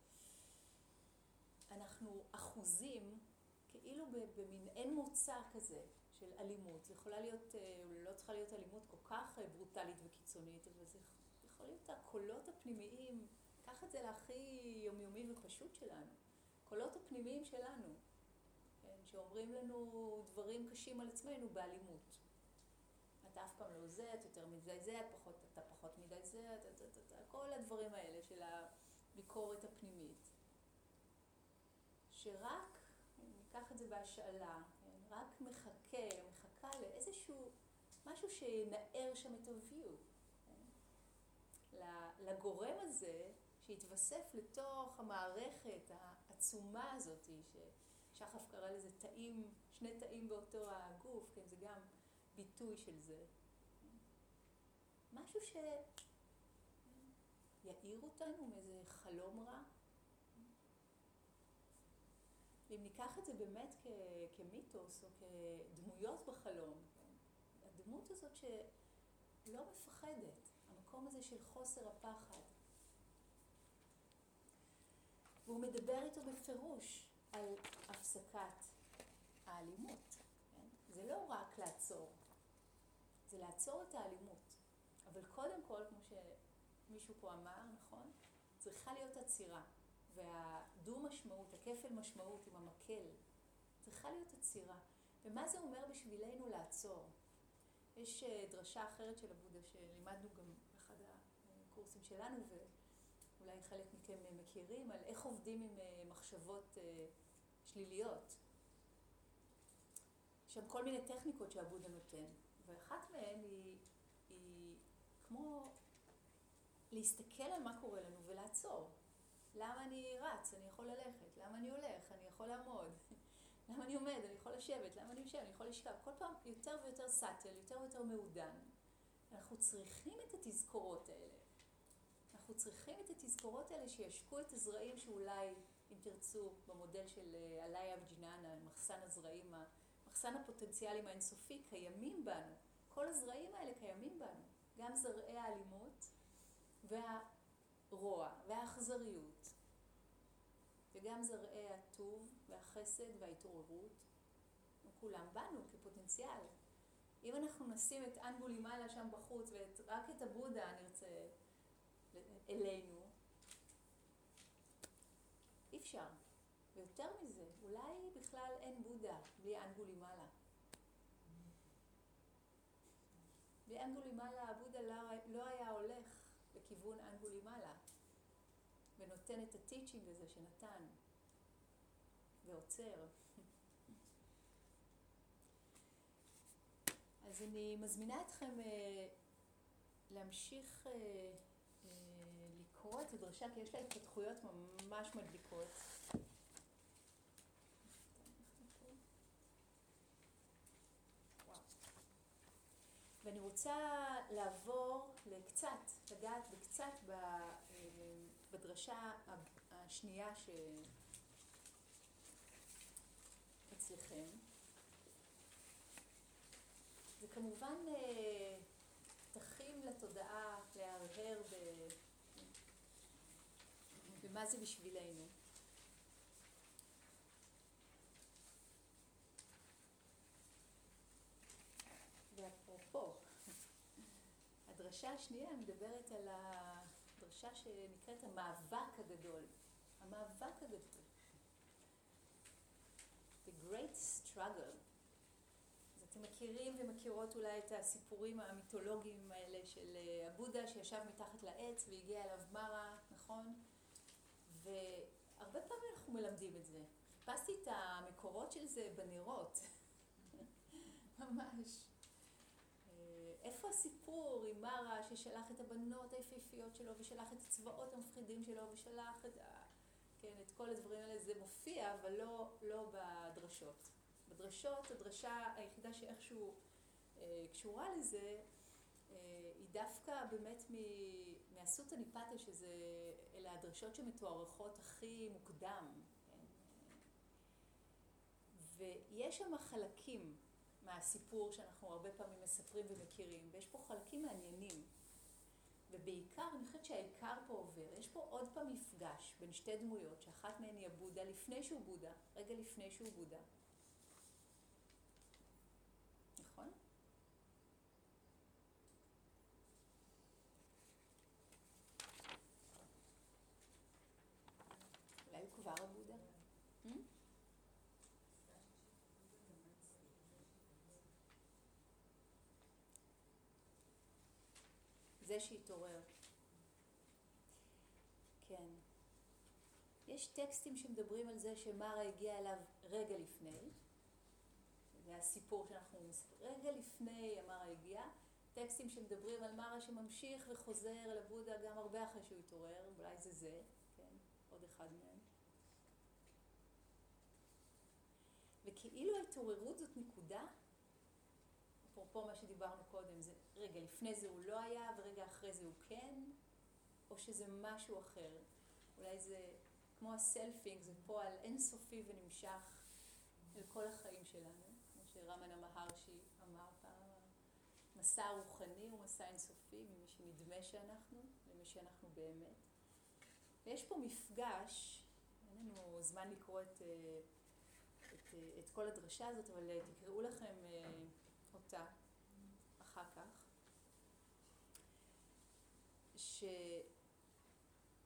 אנחנו אחוזים, כאילו במין אין מוצא כזה של אלימות. זה יכולה להיות, לא צריכה להיות אלימות כל כך ברוטלית וקיצונית, אבל זה יכול להיות הקולות הפנימיים, קח את זה להכי יומיומי ופשוט שלנו. קולות הפנימיים שלנו, כן, שאומרים לנו דברים קשים על עצמנו באלימות. אתה אף פעם לא זה, את יותר מדי זה, את פחות, אתה פחות מדי זה, אתה, אתה, אתה, אתה, כל הדברים האלה של הביקורת הפנימית. שרק, ניקח את זה בהשאלה, רק מחכה, מחכה לאיזשהו, משהו שינער שם את ה-view. לגורם הזה שהתווסף לתוך המערכת העצומה הזאת, ששחף קרא לזה תאים, שני תאים באותו הגוף, כן, זה גם ביטוי של זה. משהו שיעיר אותנו מאיזה חלום רע. אם ניקח את זה באמת כ- כמיתוס או כדמויות בחלום, כן? הדמות הזאת שלא מפחדת, המקום הזה של חוסר הפחד. והוא מדבר איתו בפירוש על הפסקת האלימות. כן? זה לא רק לעצור, זה לעצור את האלימות. אבל קודם כל, כמו שמישהו פה אמר, נכון? צריכה להיות עצירה. והדו משמעות, הכפל משמעות עם המקל, צריכה להיות עצירה. ומה זה אומר בשבילנו לעצור? יש דרשה אחרת של הבודה שלימדנו גם באחד הקורסים שלנו, ואולי חלק מכם מכירים, על איך עובדים עם מחשבות שליליות. יש שם כל מיני טכניקות שהבודה נותן, ואחת מהן היא, היא כמו להסתכל על מה קורה לנו ולעצור. למה אני רץ? אני יכול ללכת. למה אני הולך? אני יכול לעמוד. למה אני עומד? אני יכול לשבת. למה אני יושב? אני יכול לשכב. כל פעם יותר ויותר סאטל, יותר ויותר מעודן. אנחנו צריכים את התזכורות האלה. אנחנו צריכים את התזכורות האלה שישקו את הזרעים שאולי, אם תרצו, במודל של עליה וג'יננה, מחסן הזרעים, מחסן הפוטנציאלים האינסופי, קיימים בנו. כל הזרעים האלה קיימים בנו. גם זרעי האלימות והרוע והאכזריות. וגם זרעי הטוב והחסד וההתעוררות, כולם בנו כפוטנציאל. אם אנחנו נשים את אנגולימאלה שם בחוץ ורק את הבודה נרצה אלינו, אי אפשר. ויותר מזה, אולי בכלל אין בודה בלי אנגולימאלה. בלי אנגולימאלה הבודה לא, לא היה הולך לכיוון אנגולימאלה. ונותן את הטיצ'ינג הזה שנתן, ועוצר. אז אני מזמינה אתכם אה, להמשיך אה, אה, לקרוא את הדרשה, כי יש לה התפתחויות ממש מדליקות. וואו. ואני רוצה לעבור לקצת, לגעת בקצת ב... אה, בדרשה השנייה שאצלכם. זה כמובן תחים לתודעה להרהר ב... במה זה בשבילנו. ואפרופו, הדרשה השנייה מדברת על ה... דרשה שנקראת המאבק הגדול. המאבק הגדול. The Great Struggle. אז אתם מכירים ומכירות אולי את הסיפורים המיתולוגיים האלה של הבודה שישב מתחת לעץ והגיע אליו מרה, נכון? והרבה פעמים אנחנו מלמדים את זה. חיפשתי את המקורות של זה בנרות. ממש. איפה הסיפור עם מרה ששלח את הבנות היפהפיות שלו ושלח את הצבאות המפחידים שלו ושלח את, ה... כן, את כל הדברים האלה? זה מופיע, אבל לא, לא בדרשות. בדרשות, הדרשה היחידה שאיכשהו אה, קשורה לזה, אה, היא דווקא באמת מ- מהסוטה ניפתה, שזה, אלה הדרשות שמתוארכות הכי מוקדם. כן? ויש שם חלקים מהסיפור שאנחנו הרבה פעמים מספרים ומכירים, ויש פה חלקים מעניינים. ובעיקר, אני חושבת שהעיקר פה עובר, יש פה עוד פעם מפגש בין שתי דמויות, שאחת מהן היא הבודה לפני שהוא בודה, רגע לפני שהוא בודה. נכון? אולי הוא כבר הבודה? Hmm? זה שהתעורר. כן. יש טקסטים שמדברים על זה שמרה הגיע אליו רגע לפני. זה הסיפור שאנחנו מספרים. רגע לפני המרה הגיע. טקסטים שמדברים על מרה שממשיך וחוזר אל הבודה גם הרבה אחרי שהוא התעורר. אולי זה זה, כן? עוד אחד מהם. וכאילו ההתעוררות זאת נקודה, אפרופו מה שדיברנו קודם, זה רגע לפני זה הוא לא היה ורגע אחרי זה הוא כן, או שזה משהו אחר. אולי זה כמו הסלפינג, זה פועל אינסופי ונמשך אל כל החיים שלנו, כמו שרמנה מהרשי אמר פעם, מסע רוחני הוא מסע אינסופי ממי שנדמה שאנחנו למי שאנחנו באמת. ויש פה מפגש, אין לנו זמן לקרוא את, את, את כל הדרשה הזאת, אבל תקראו לכם אותה אחר כך, ש...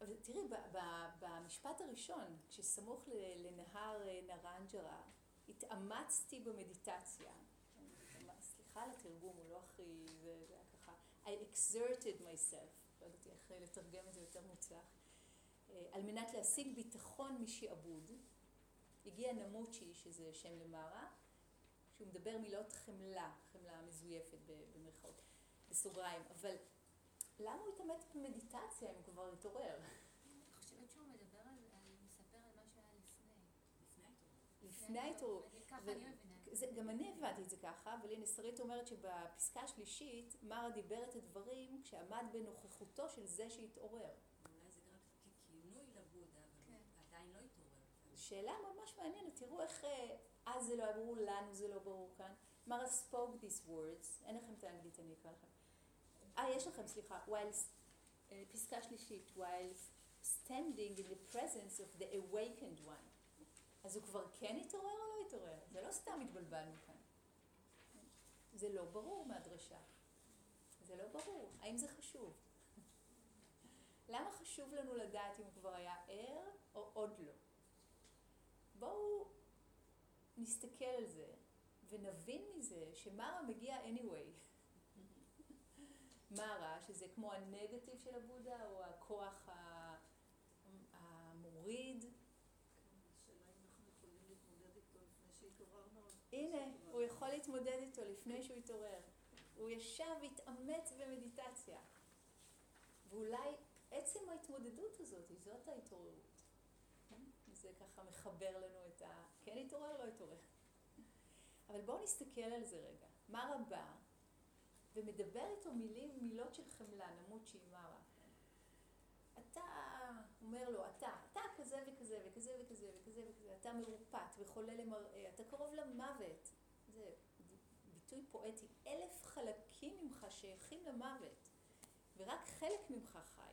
אבל תראי, ב- ב- במשפט הראשון, כשסמוך ל- לנהר נרנג'רה, התאמצתי במדיטציה. סליחה על התרגום, הוא לא הכי, זה, זה היה ככה. I exerted myself, לא יודעת איך לתרגם את זה יותר מוצלח, על מנת להשיג ביטחון משעבוד. הגיע נמוצ'י, שזה שם למערה, שהוא מדבר מילות חמלה, חמלה מזויפת במרכאות, בסוגריים. אבל למה הוא התאמץ במדיטציה אם הוא כבר התעורר? אני חושבת שהוא מדבר על, על, מספר על מה שהיה לפני. לפני ההתעוררות. ככה אני מבינה. זה, גם אני הבנתי את זה ככה, אבל הנה שרית אומרת שבפסקה השלישית, מרה דיבר את הדברים כשעמד בנוכחותו של זה שהתעורר. אולי זה רק ככינוי לבודה, אבל כן. עדיין לא התעורר. שאלה ממש מעניינת, תראו איך אז זה לא היה ברור, לנו זה לא ברור כאן. מרה spoke these words, אין לכם את האנגלית, אני אקרא לכם. אה, יש לכם, סליחה, while, uh, פסקה שלישית, while standing in the presence of the awakened one. אז הוא כבר כן התעורר או לא התעורר? זה לא סתם התבלבלנו כאן. זה לא ברור מהדרשה. זה לא ברור. האם זה חשוב? למה חשוב לנו לדעת אם הוא כבר היה ער או עוד לא? בואו נסתכל על זה ונבין מזה שמרה מגיע anyway. מרה, שזה כמו הנגטיב של הבודה או הכוח המוריד. השאלה אם אנחנו יכולים להתמודד איתו לפני שהתעוררנו. הנה, הוא יכול להתמודד איתו לפני שהוא התעורר. הוא ישב והתאמץ במדיטציה. ואולי עצם ההתמודדות הזאת, זאת ההתעוררות. זה ככה מחבר לנו את ה... כן התעורר, לא התעורר. אבל בואו נסתכל על זה רגע. מרה בא ומדבר איתו מילים, מילות של חמלה, נמוצ'י, מרה. אתה, אומר לו, אתה, אתה כזה וכזה וכזה וכזה וכזה וכזה, אתה מרופט וחולה למראה, אתה קרוב למוות. זה ביטוי פואטי. אלף חלקים ממך שייכים למוות, ורק חלק ממך חי.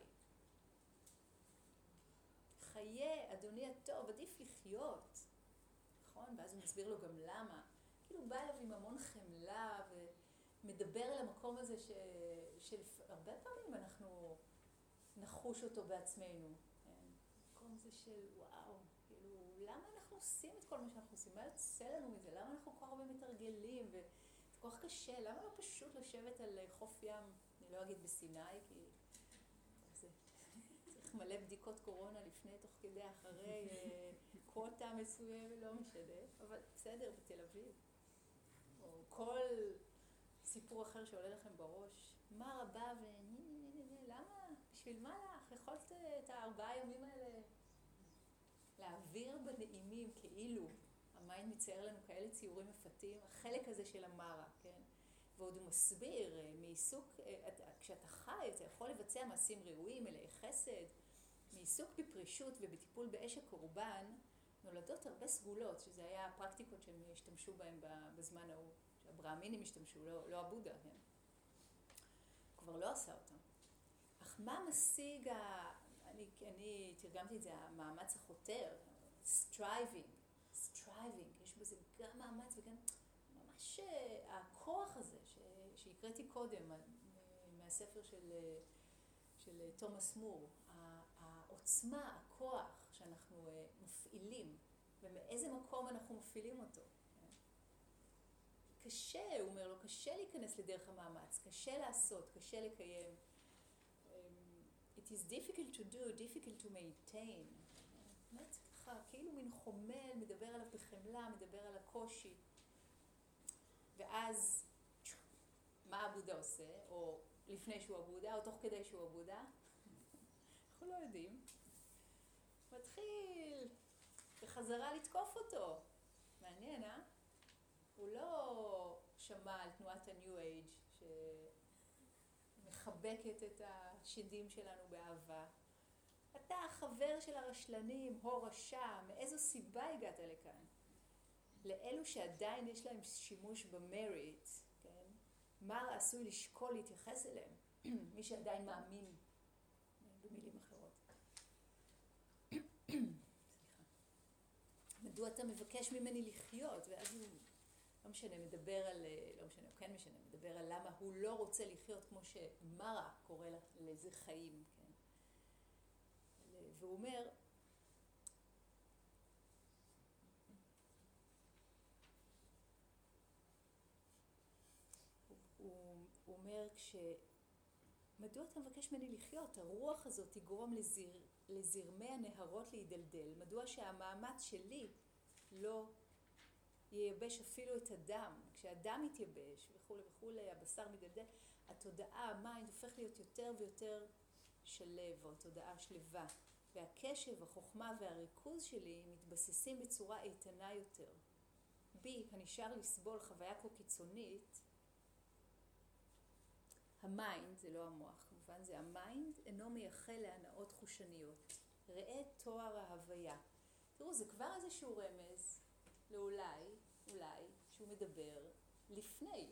חיי, אדוני הטוב, עדיף לחיות. נכון? ואז הוא מסביר לו גם למה. כאילו הוא בא אליו עם המון חמלה ומדבר על המקום הזה ש... שהרבה פעמים אנחנו נחוש אותו בעצמנו. המקום הזה של וואו, כאילו למה אנחנו עושים את כל מה שאנחנו עושים? מה יוצא לנו מזה? למה אנחנו כל הרבה מתרגלים? וזה כל כך קשה. למה לא פשוט לשבת על חוף ים? אני לא אגיד בסיני, כי זה צריך מלא בדיקות קורונה לפני, תוך כדי, אחרי קוטה מסוים, לא משנה. אבל בסדר, בתל אביב. או כל סיפור אחר שעולה לכם בראש. מה רבה וני, ני, ני, ני, למה? בשביל מה לך? יכולת את הארבעה ימים האלה להעביר בנעימים כאילו. המיינד מצייר לנו כאלה ציורים מפתים, החלק הזה של המרה, כן? ועוד הוא מסביר, מעיסוק, כשאתה חי, אתה יכול לבצע מעשים ראויים, מלאי חסד, מעיסוק בפרישות ובטיפול באש הקורבן, נולדות הרבה סגולות, שזה היה הפרקטיקות שהם השתמשו בהן בזמן ההוא, שהברהמינים השתמשו, לא, לא הבודה, כן? הוא כבר לא עשה אותם. אך מה משיג, ה... אני, אני תרגמתי את זה, המאמץ החותר, striving, striving, יש בזה גם מאמץ וגם ממש הכוח הזה ש... שהקראתי קודם מהספר של, של תומאס מור, העוצמה, הכוח שאנחנו מפעילים, ומאיזה מקום אנחנו מפעילים אותו. קשה, הוא אומר לו, קשה להיכנס לדרך המאמץ, קשה לעשות, קשה לקיים. It is difficult to do, difficult to maintain. באמת ככה, כאילו מין חומל, מדבר עליו בחמלה, מדבר על הקושי. ואז, מה הבודה עושה? או לפני שהוא הבודה, או תוך כדי שהוא הבודה? אנחנו לא יודעים. מתחיל בחזרה לתקוף אותו. מעניין, אה? הוא לא שמע על תנועת ה-New Age שמחבקת את השדים שלנו באהבה. אתה החבר של הרשלנים, הו רשע, מאיזו סיבה הגעת לכאן? לאלו שעדיין יש להם שימוש במריט, כן? מה עשוי לשקול להתייחס אליהם? מי שעדיין מאמין, במילים אחרות. סליחה. מדוע אתה מבקש ממני לחיות? ואז הוא, לא משנה, מדבר על, לא משנה, הוא כן משנה, מדבר על למה הוא לא רוצה לחיות כמו שמרה קורא לזה חיים, כן? והוא אומר, הוא, הוא אומר, כש... מדוע אתה מבקש ממני לחיות? הרוח הזאת תגרום לזיר, לזרמי הנהרות להידלדל. מדוע שהמאמץ שלי לא ייבש אפילו את הדם? כשהדם מתייבש וכו' וכו', הבשר מתדלדל, התודעה, המיינד, הופך להיות יותר ויותר שלב, או תודעה שלווה. והקשב, החוכמה והריכוז שלי מתבססים בצורה איתנה יותר. בי, הנשאר לסבול חוויה כה קיצונית, המיינד, זה לא המוח כמובן, זה המיינד, אינו מייחל להנאות חושניות. ראה תואר ההוויה. תראו, זה כבר איזשהו רמז לאולי, אולי, שהוא מדבר לפני.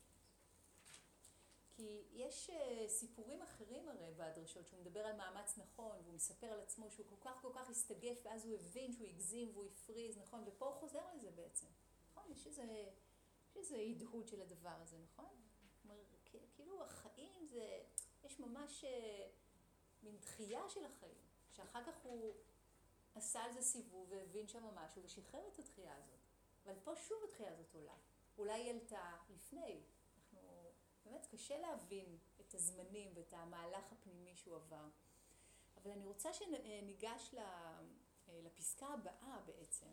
כי יש uh, סיפורים אחרים הרי בדרשות, שהוא מדבר על מאמץ נכון, והוא מספר על עצמו שהוא כל כך כל כך הסתגף, ואז הוא הבין שהוא הגזים והוא הפריז, נכון? ופה הוא חוזר לזה בעצם. נכון? יש איזה, יש איזה הדהוד של הדבר הזה, נכון? כלומר, כאילו החיים זה, יש ממש אה, מין דחייה של החיים, שאחר כך הוא עשה על זה סיבוב והבין שם משהו ושחרר את הדחייה הזאת. אבל פה שוב הדחייה הזאת עולה. אולי היא עלתה לפני. אנחנו, באמת קשה להבין את הזמנים ואת המהלך הפנימי שהוא עבר. אבל אני רוצה שניגש לפסקה הבאה בעצם,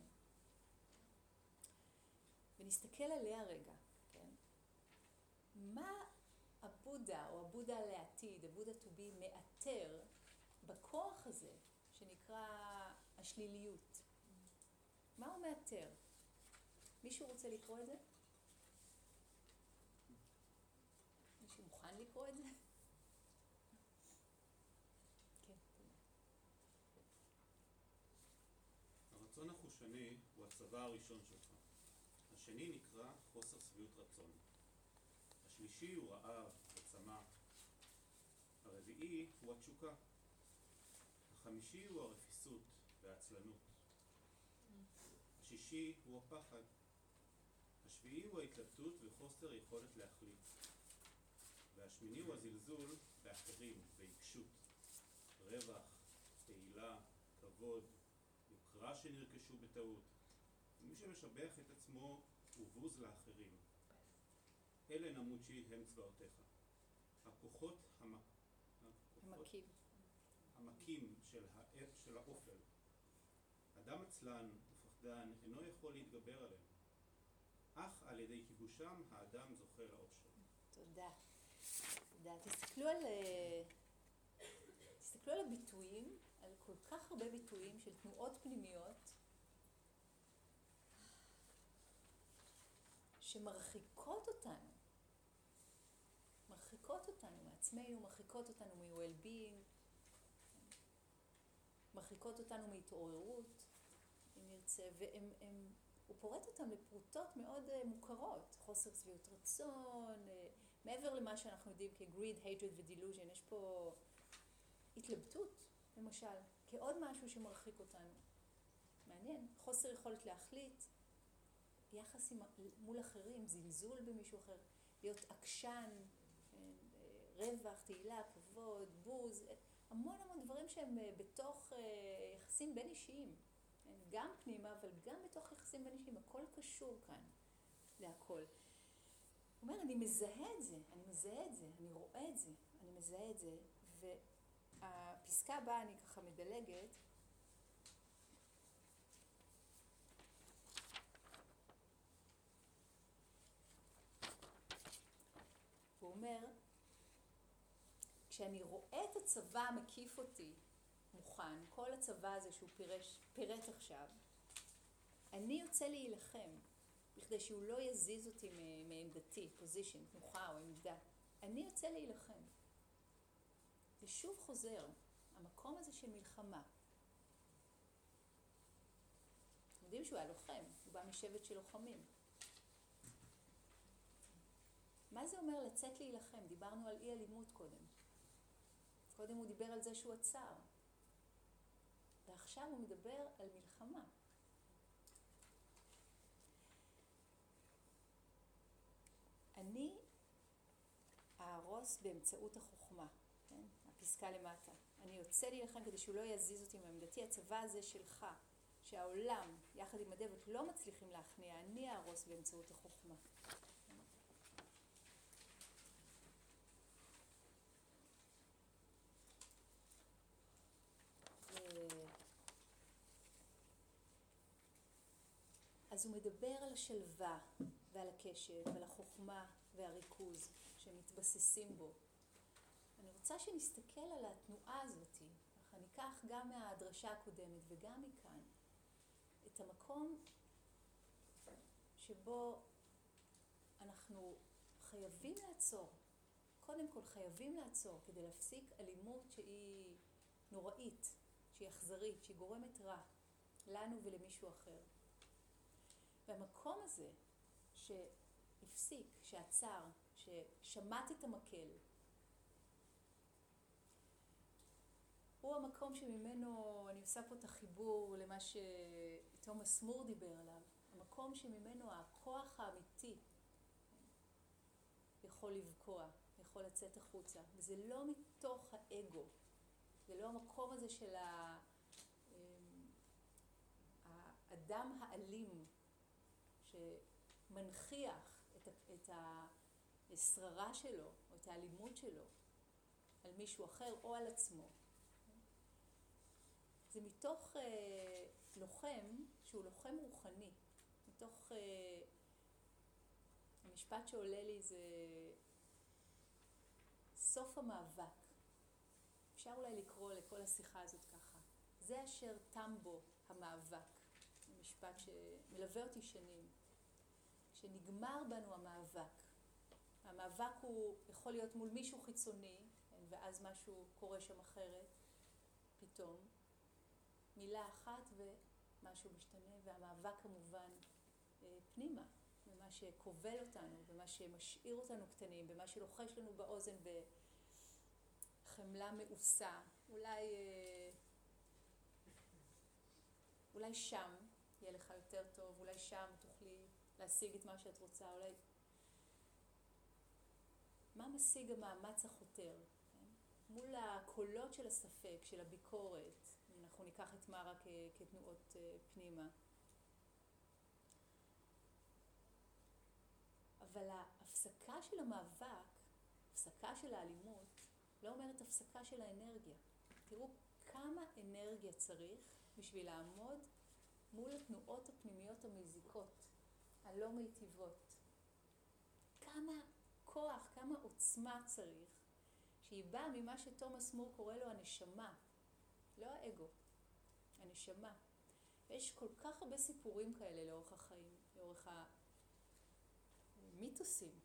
ונסתכל עליה רגע, כן? מה הבודה או הבודה לעתיד, הבודה to be, מאתר בכוח הזה שנקרא השליליות? מה הוא מאתר? מישהו רוצה לקרוא את זה? מישהו מוכן לקרוא את זה? כן, תודה. הרצון החושני הוא הצבא הראשון שלך. השני נקרא חוסר שביעות רצון. השלישי הוא רעב וצמא. הרביעי הוא התשוקה. החמישי הוא הרפיסות והעצלנות. השישי הוא הפחד. השביעי הוא ההתלבטות וחוסר יכולת להחליט. והשמיני הוא הזלזול באחרים, בעיקשות. רווח, תהילה, כבוד, יוקרה שנרכשו בטעות. ומי שמשבח את עצמו הוא בוז לאחרים. אלה נמוצ'י הם צבאותיך. הכוחות המק... המקים. המקים של, האף, של האופל. אדם עצלן ופחדן אינו יכול להתגבר עליהם. אך על ידי כיבושם האדם זוכה לאושר. תודה. תודה. תסתכלו על, תסתכלו על הביטויים, על כל כך הרבה ביטויים של תנועות פנימיות, שמרחיקות אותנו, מרחיקות אותנו מעצמנו, מרחיקות אותנו מ-well-being, מרחיקות אותנו מהתעוררות, אם נרצה, והם, הם, הוא פורט אותם לפרוטות מאוד uh, מוכרות, חוסר שביעות רצון, uh, מעבר למה שאנחנו יודעים כ-greed, hatred ו-delusion, יש פה התלבטות, למשל, כעוד משהו שמרחיק אותנו. מעניין, חוסר יכולת להחליט, יחס עם, מול אחרים, זלזול במישהו אחר, להיות עקשן, רווח, תהילה, כבוד, בוז, המון המון דברים שהם בתוך יחסים בין אישיים, גם פנימה אבל גם בתוך יחסים בין אישיים, הכל קשור כאן להכל. הוא אומר, אני מזהה את זה, אני מזהה את זה, אני רואה את זה, אני מזהה את זה, והפסקה הבאה אני ככה מדלגת, הוא אומר, כשאני רואה את הצבא המקיף אותי מוכן, כל הצבא הזה שהוא פירש, פירט עכשיו, אני יוצא להילחם, בכדי שהוא לא יזיז אותי מעמדתי, פוזישן, תנוחה או עמדה. אני יוצא להילחם. זה שוב חוזר, המקום הזה של מלחמה. אתם יודעים שהוא היה לוחם, הוא בא משבט של לוחמים. מה זה אומר לצאת להילחם? דיברנו על אי אלימות קודם. קודם הוא דיבר על זה שהוא עצר. ועכשיו הוא מדבר על מלחמה. אני אהרוס באמצעות החוכמה, כן? הפסקה למטה. אני יוצא להילחם כדי שהוא לא יזיז אותי מעמדתי, הצבא הזה שלך, שהעולם יחד עם הדבק לא מצליחים להכניע, אני אהרוס באמצעות החוכמה. אז הוא מדבר על השלווה ועל הקשב ועל החוכמה והריכוז שמתבססים בו. אני רוצה שנסתכל על התנועה הזאת, אך אני אקח גם מהדרשה הקודמת וגם מכאן, את המקום שבו אנחנו חייבים לעצור. קודם כל חייבים לעצור כדי להפסיק אלימות שהיא נוראית, שהיא אכזרית, שהיא גורמת רע לנו ולמישהו אחר. והמקום הזה שהפסיק, שעצר, ששמט את המקל, הוא המקום שממנו, אני עושה פה את החיבור למה שתומאס מור דיבר עליו, המקום שממנו הכוח האמיתי יכול לבקוע, יכול לצאת החוצה, וזה לא מתוך האגו, זה לא המקום הזה של האדם האלים שמנחיח את, את השררה שלו או את האלימות שלו על מישהו אחר או על עצמו. זה מתוך אה, לוחם שהוא לוחם רוחני, מתוך אה, המשפט שעולה לי זה סוף המאבק. אפשר אולי לקרוא לכל השיחה הזאת ככה. זה אשר תם בו המאבק. זה משפט שמלווה אותי שנים. שנגמר בנו המאבק. המאבק הוא יכול להיות מול מישהו חיצוני, ואז משהו קורה שם אחרת, פתאום. מילה אחת ומשהו משתנה, והמאבק כמובן פנימה, במה שכובל אותנו, במה שמשאיר אותנו קטנים, במה שלוחש לנו באוזן בחמלה מאוסה. אולי, אולי שם יהיה לך יותר טוב, אולי שם תוכלי להשיג את מה שאת רוצה, אולי... מה משיג המאמץ החותר? כן? מול הקולות של הספק, של הביקורת, אנחנו ניקח את מרה כ- כתנועות uh, פנימה. אבל ההפסקה של המאבק, הפסקה של האלימות, לא אומרת הפסקה של האנרגיה. תראו כמה אנרגיה צריך בשביל לעמוד מול התנועות הפנימיות המזיקות, הלא מיטיבות. כמה כוח, כמה עוצמה צריך, שהיא באה ממה שתומאס מור קורא לו הנשמה, לא האגו, הנשמה. ויש כל כך הרבה סיפורים כאלה לאורך החיים, לאורך המיתוסים,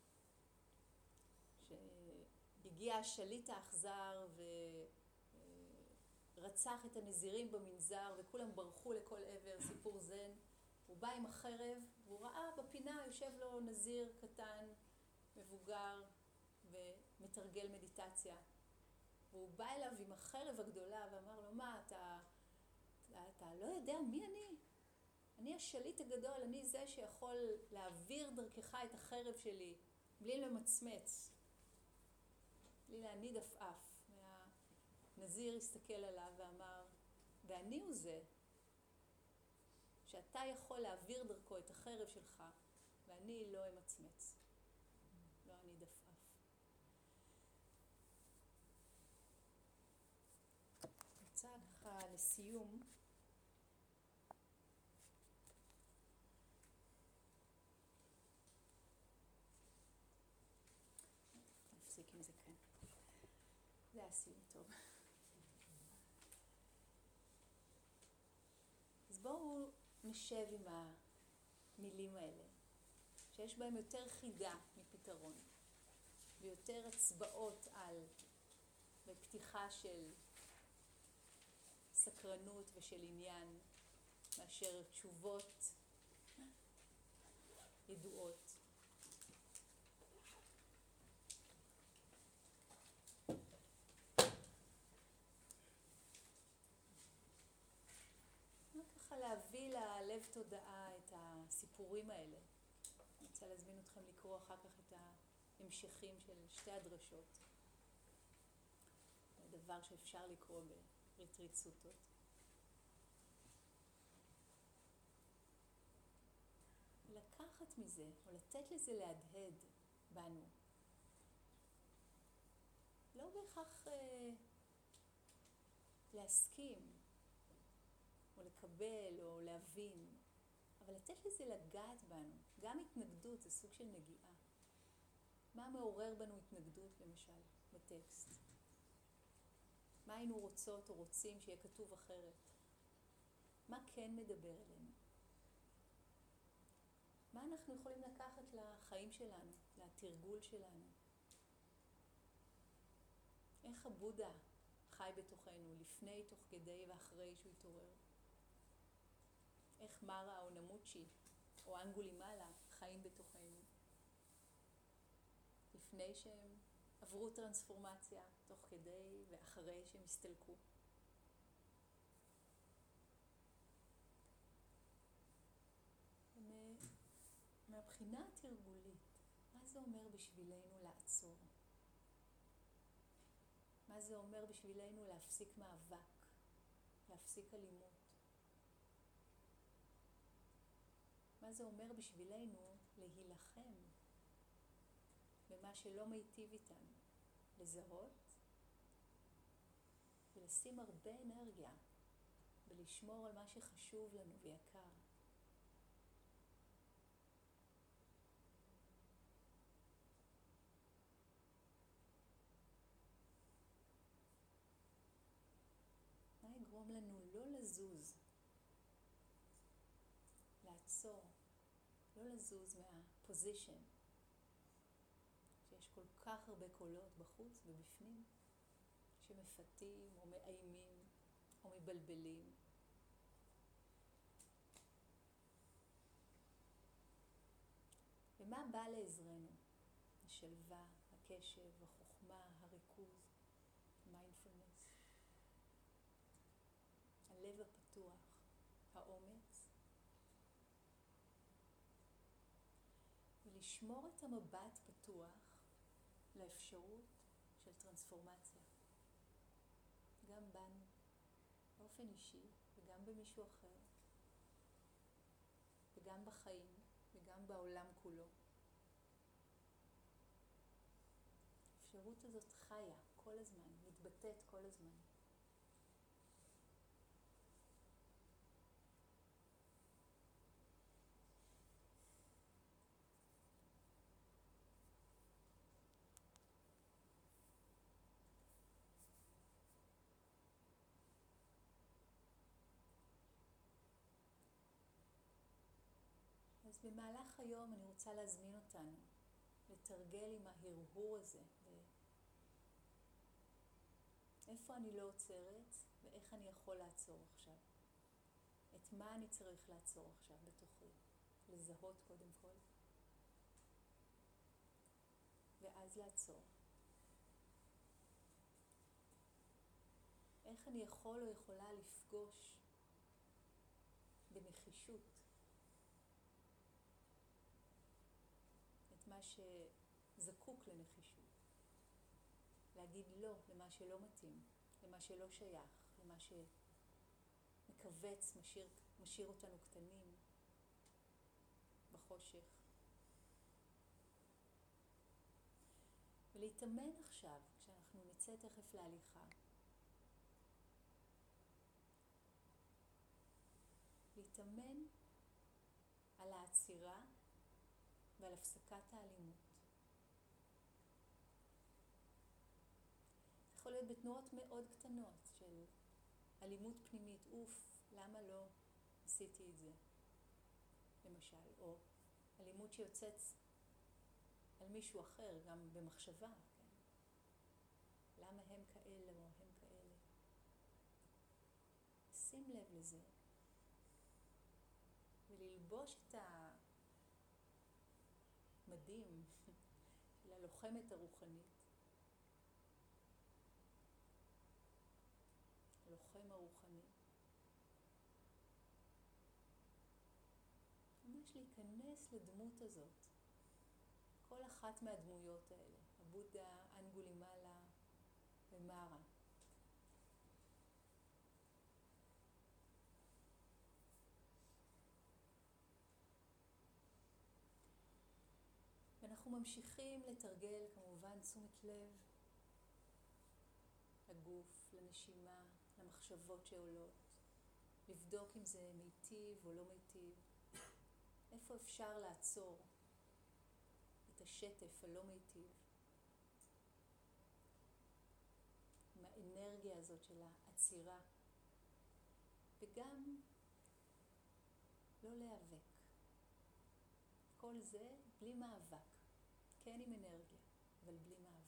שהגיע השליט האכזר ורצח את הנזירים במנזר וכולם ברחו לכל עבר, סיפור זן. הוא בא עם החרב והוא ראה בפינה יושב לו נזיר קטן, מבוגר ומתרגל מדיטציה. והוא בא אליו עם החרב הגדולה ואמר לו, מה, אתה, אתה, אתה לא יודע מי אני? אני השליט הגדול, אני זה שיכול להעביר דרכך את החרב שלי בלי למצמץ, בלי להניד עפעף. והנזיר הסתכל עליו ואמר, ואני הוא זה שאתה יכול להעביר דרכו את החרב שלך, ואני לא אמצמץ, לא אניד עפעף. רוצה ככה לסיום נפסיק עם זה כאן, זה היה סיום טוב. אז בואו נשב עם המילים האלה שיש בהם יותר חידה מפתרון ויותר הצבעות על בפתיחה של סקרנות ושל עניין מאשר תשובות ידועות. ככה להביא ללב תודעה את הסיפורים האלה. אני רוצה להזמין אתכם לקרוא אחר כך את ההמשכים של שתי הדרשות. הדבר שאפשר לקרוא בריטריט סוטות. לקחת מזה, או לתת לזה להדהד בנו. לא בהכרח אה, להסכים, או לקבל, או להבין, אבל לתת לזה לגעת בנו. גם התנגדות זה סוג של נגיעה. מה מעורר בנו התנגדות, למשל, בטקסט? מה היינו רוצות או רוצים שיהיה כתוב אחרת? מה כן מדבר אלינו? מה אנחנו יכולים לקחת לחיים שלנו, לתרגול שלנו? איך הבודה חי בתוכנו, לפני, תוך כדי ואחרי שהוא התעורר? איך מרה או נמוצ'י או אנגולימאלה חיים בתוכנו, לפני שהם עברו טרנספורמציה, תוך כדי ואחרי שהם הסתלקו? מהבחינה התרגולית, מה זה אומר בשבילנו לעצור? מה זה אומר בשבילנו להפסיק מאבק, להפסיק אלימות? מה זה אומר בשבילנו להילחם במה שלא מיטיב איתנו? לזהות ולשים הרבה אנרגיה ולשמור על מה שחשוב לנו ויקר. מה יגרום לנו לא לזוז, לעצור, לא לזוז מהפוזישן, שיש כל כך הרבה קולות בחוץ ובפנים, שמפתים או מאיימים או מבלבלים. ומה בא לעזרנו? השלווה, הקשב, החוכמה, הריכוז, מיינדפולנס, הלב הפתוח, האומץ, ולשמור את המבט פתוח לאפשרות של טרנספורמציה. גם בנו, באופן אישי, וגם במישהו אחר, וגם בחיים, וגם בעולם כולו. האפשרות הזאת חיה כל הזמן, מתבטאת כל הזמן. אז במהלך היום אני רוצה להזמין אותנו לתרגל עם ההרהור הזה, איפה אני לא עוצרת ואיך אני יכול לעצור עכשיו. את מה אני צריך לעצור עכשיו בתוכי. לזהות קודם כל, ואז לעצור. איך אני יכול או יכולה לפגוש בנחישות את מה שזקוק לנחישות. להגיד לא למה שלא מתאים, למה שלא שייך, למה שמכווץ, משאיר, משאיר אותנו קטנים בחושך. ולהתאמן עכשיו, כשאנחנו נצא תכף להליכה, להתאמן על העצירה ועל הפסקת האלימות. יכול להיות בתנועות מאוד קטנות של אלימות פנימית, אוף, למה לא עשיתי את זה, למשל, או אלימות שיוצאת על מישהו אחר, גם במחשבה, כן? למה הם כאלה או הם כאלה. שים לב לזה, וללבוש את המדים של הלוחמת הרוחנית, הלוחם הרוחני. ממש להיכנס לדמות הזאת. כל אחת מהדמויות האלה, הבודה, אנגולימאלה ומרה. אנחנו ממשיכים לתרגל כמובן תשומת לב לגוף, לנשימה, למחשבות שעולות, לבדוק אם זה מיטיב או לא מיטיב, איפה אפשר לעצור את השטף הלא מיטיב, עם האנרגיה הזאת של העצירה, וגם לא להיאבק. כל זה בלי מאבק, כן עם אנרגיה, אבל בלי מאבק.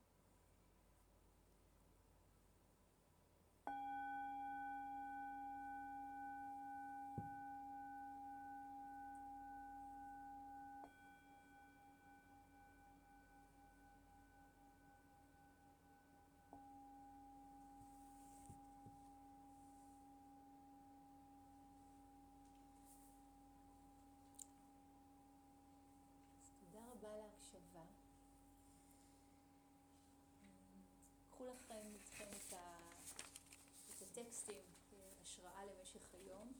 תודה רבה להקשבה. קחו לכם איתכם את, ה... את הטקסטים בהשראה למשך היום.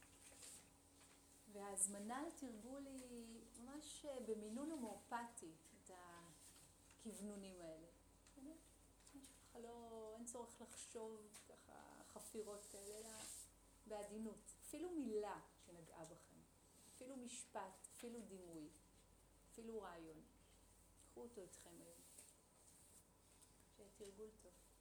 וההזמנה לתרגול היא ממש במינון הומאופתי את הכיוונונים האלה. ככה לא, אין צורך לחשוב ככה חפירות כאלה, אלא בעדינות. אפילו מילה שנגעה בכם, אפילו משפט, אפילו דימוי. אפילו רעיון. קחו אותו איתכם היום. שיהיה תרגול טוב.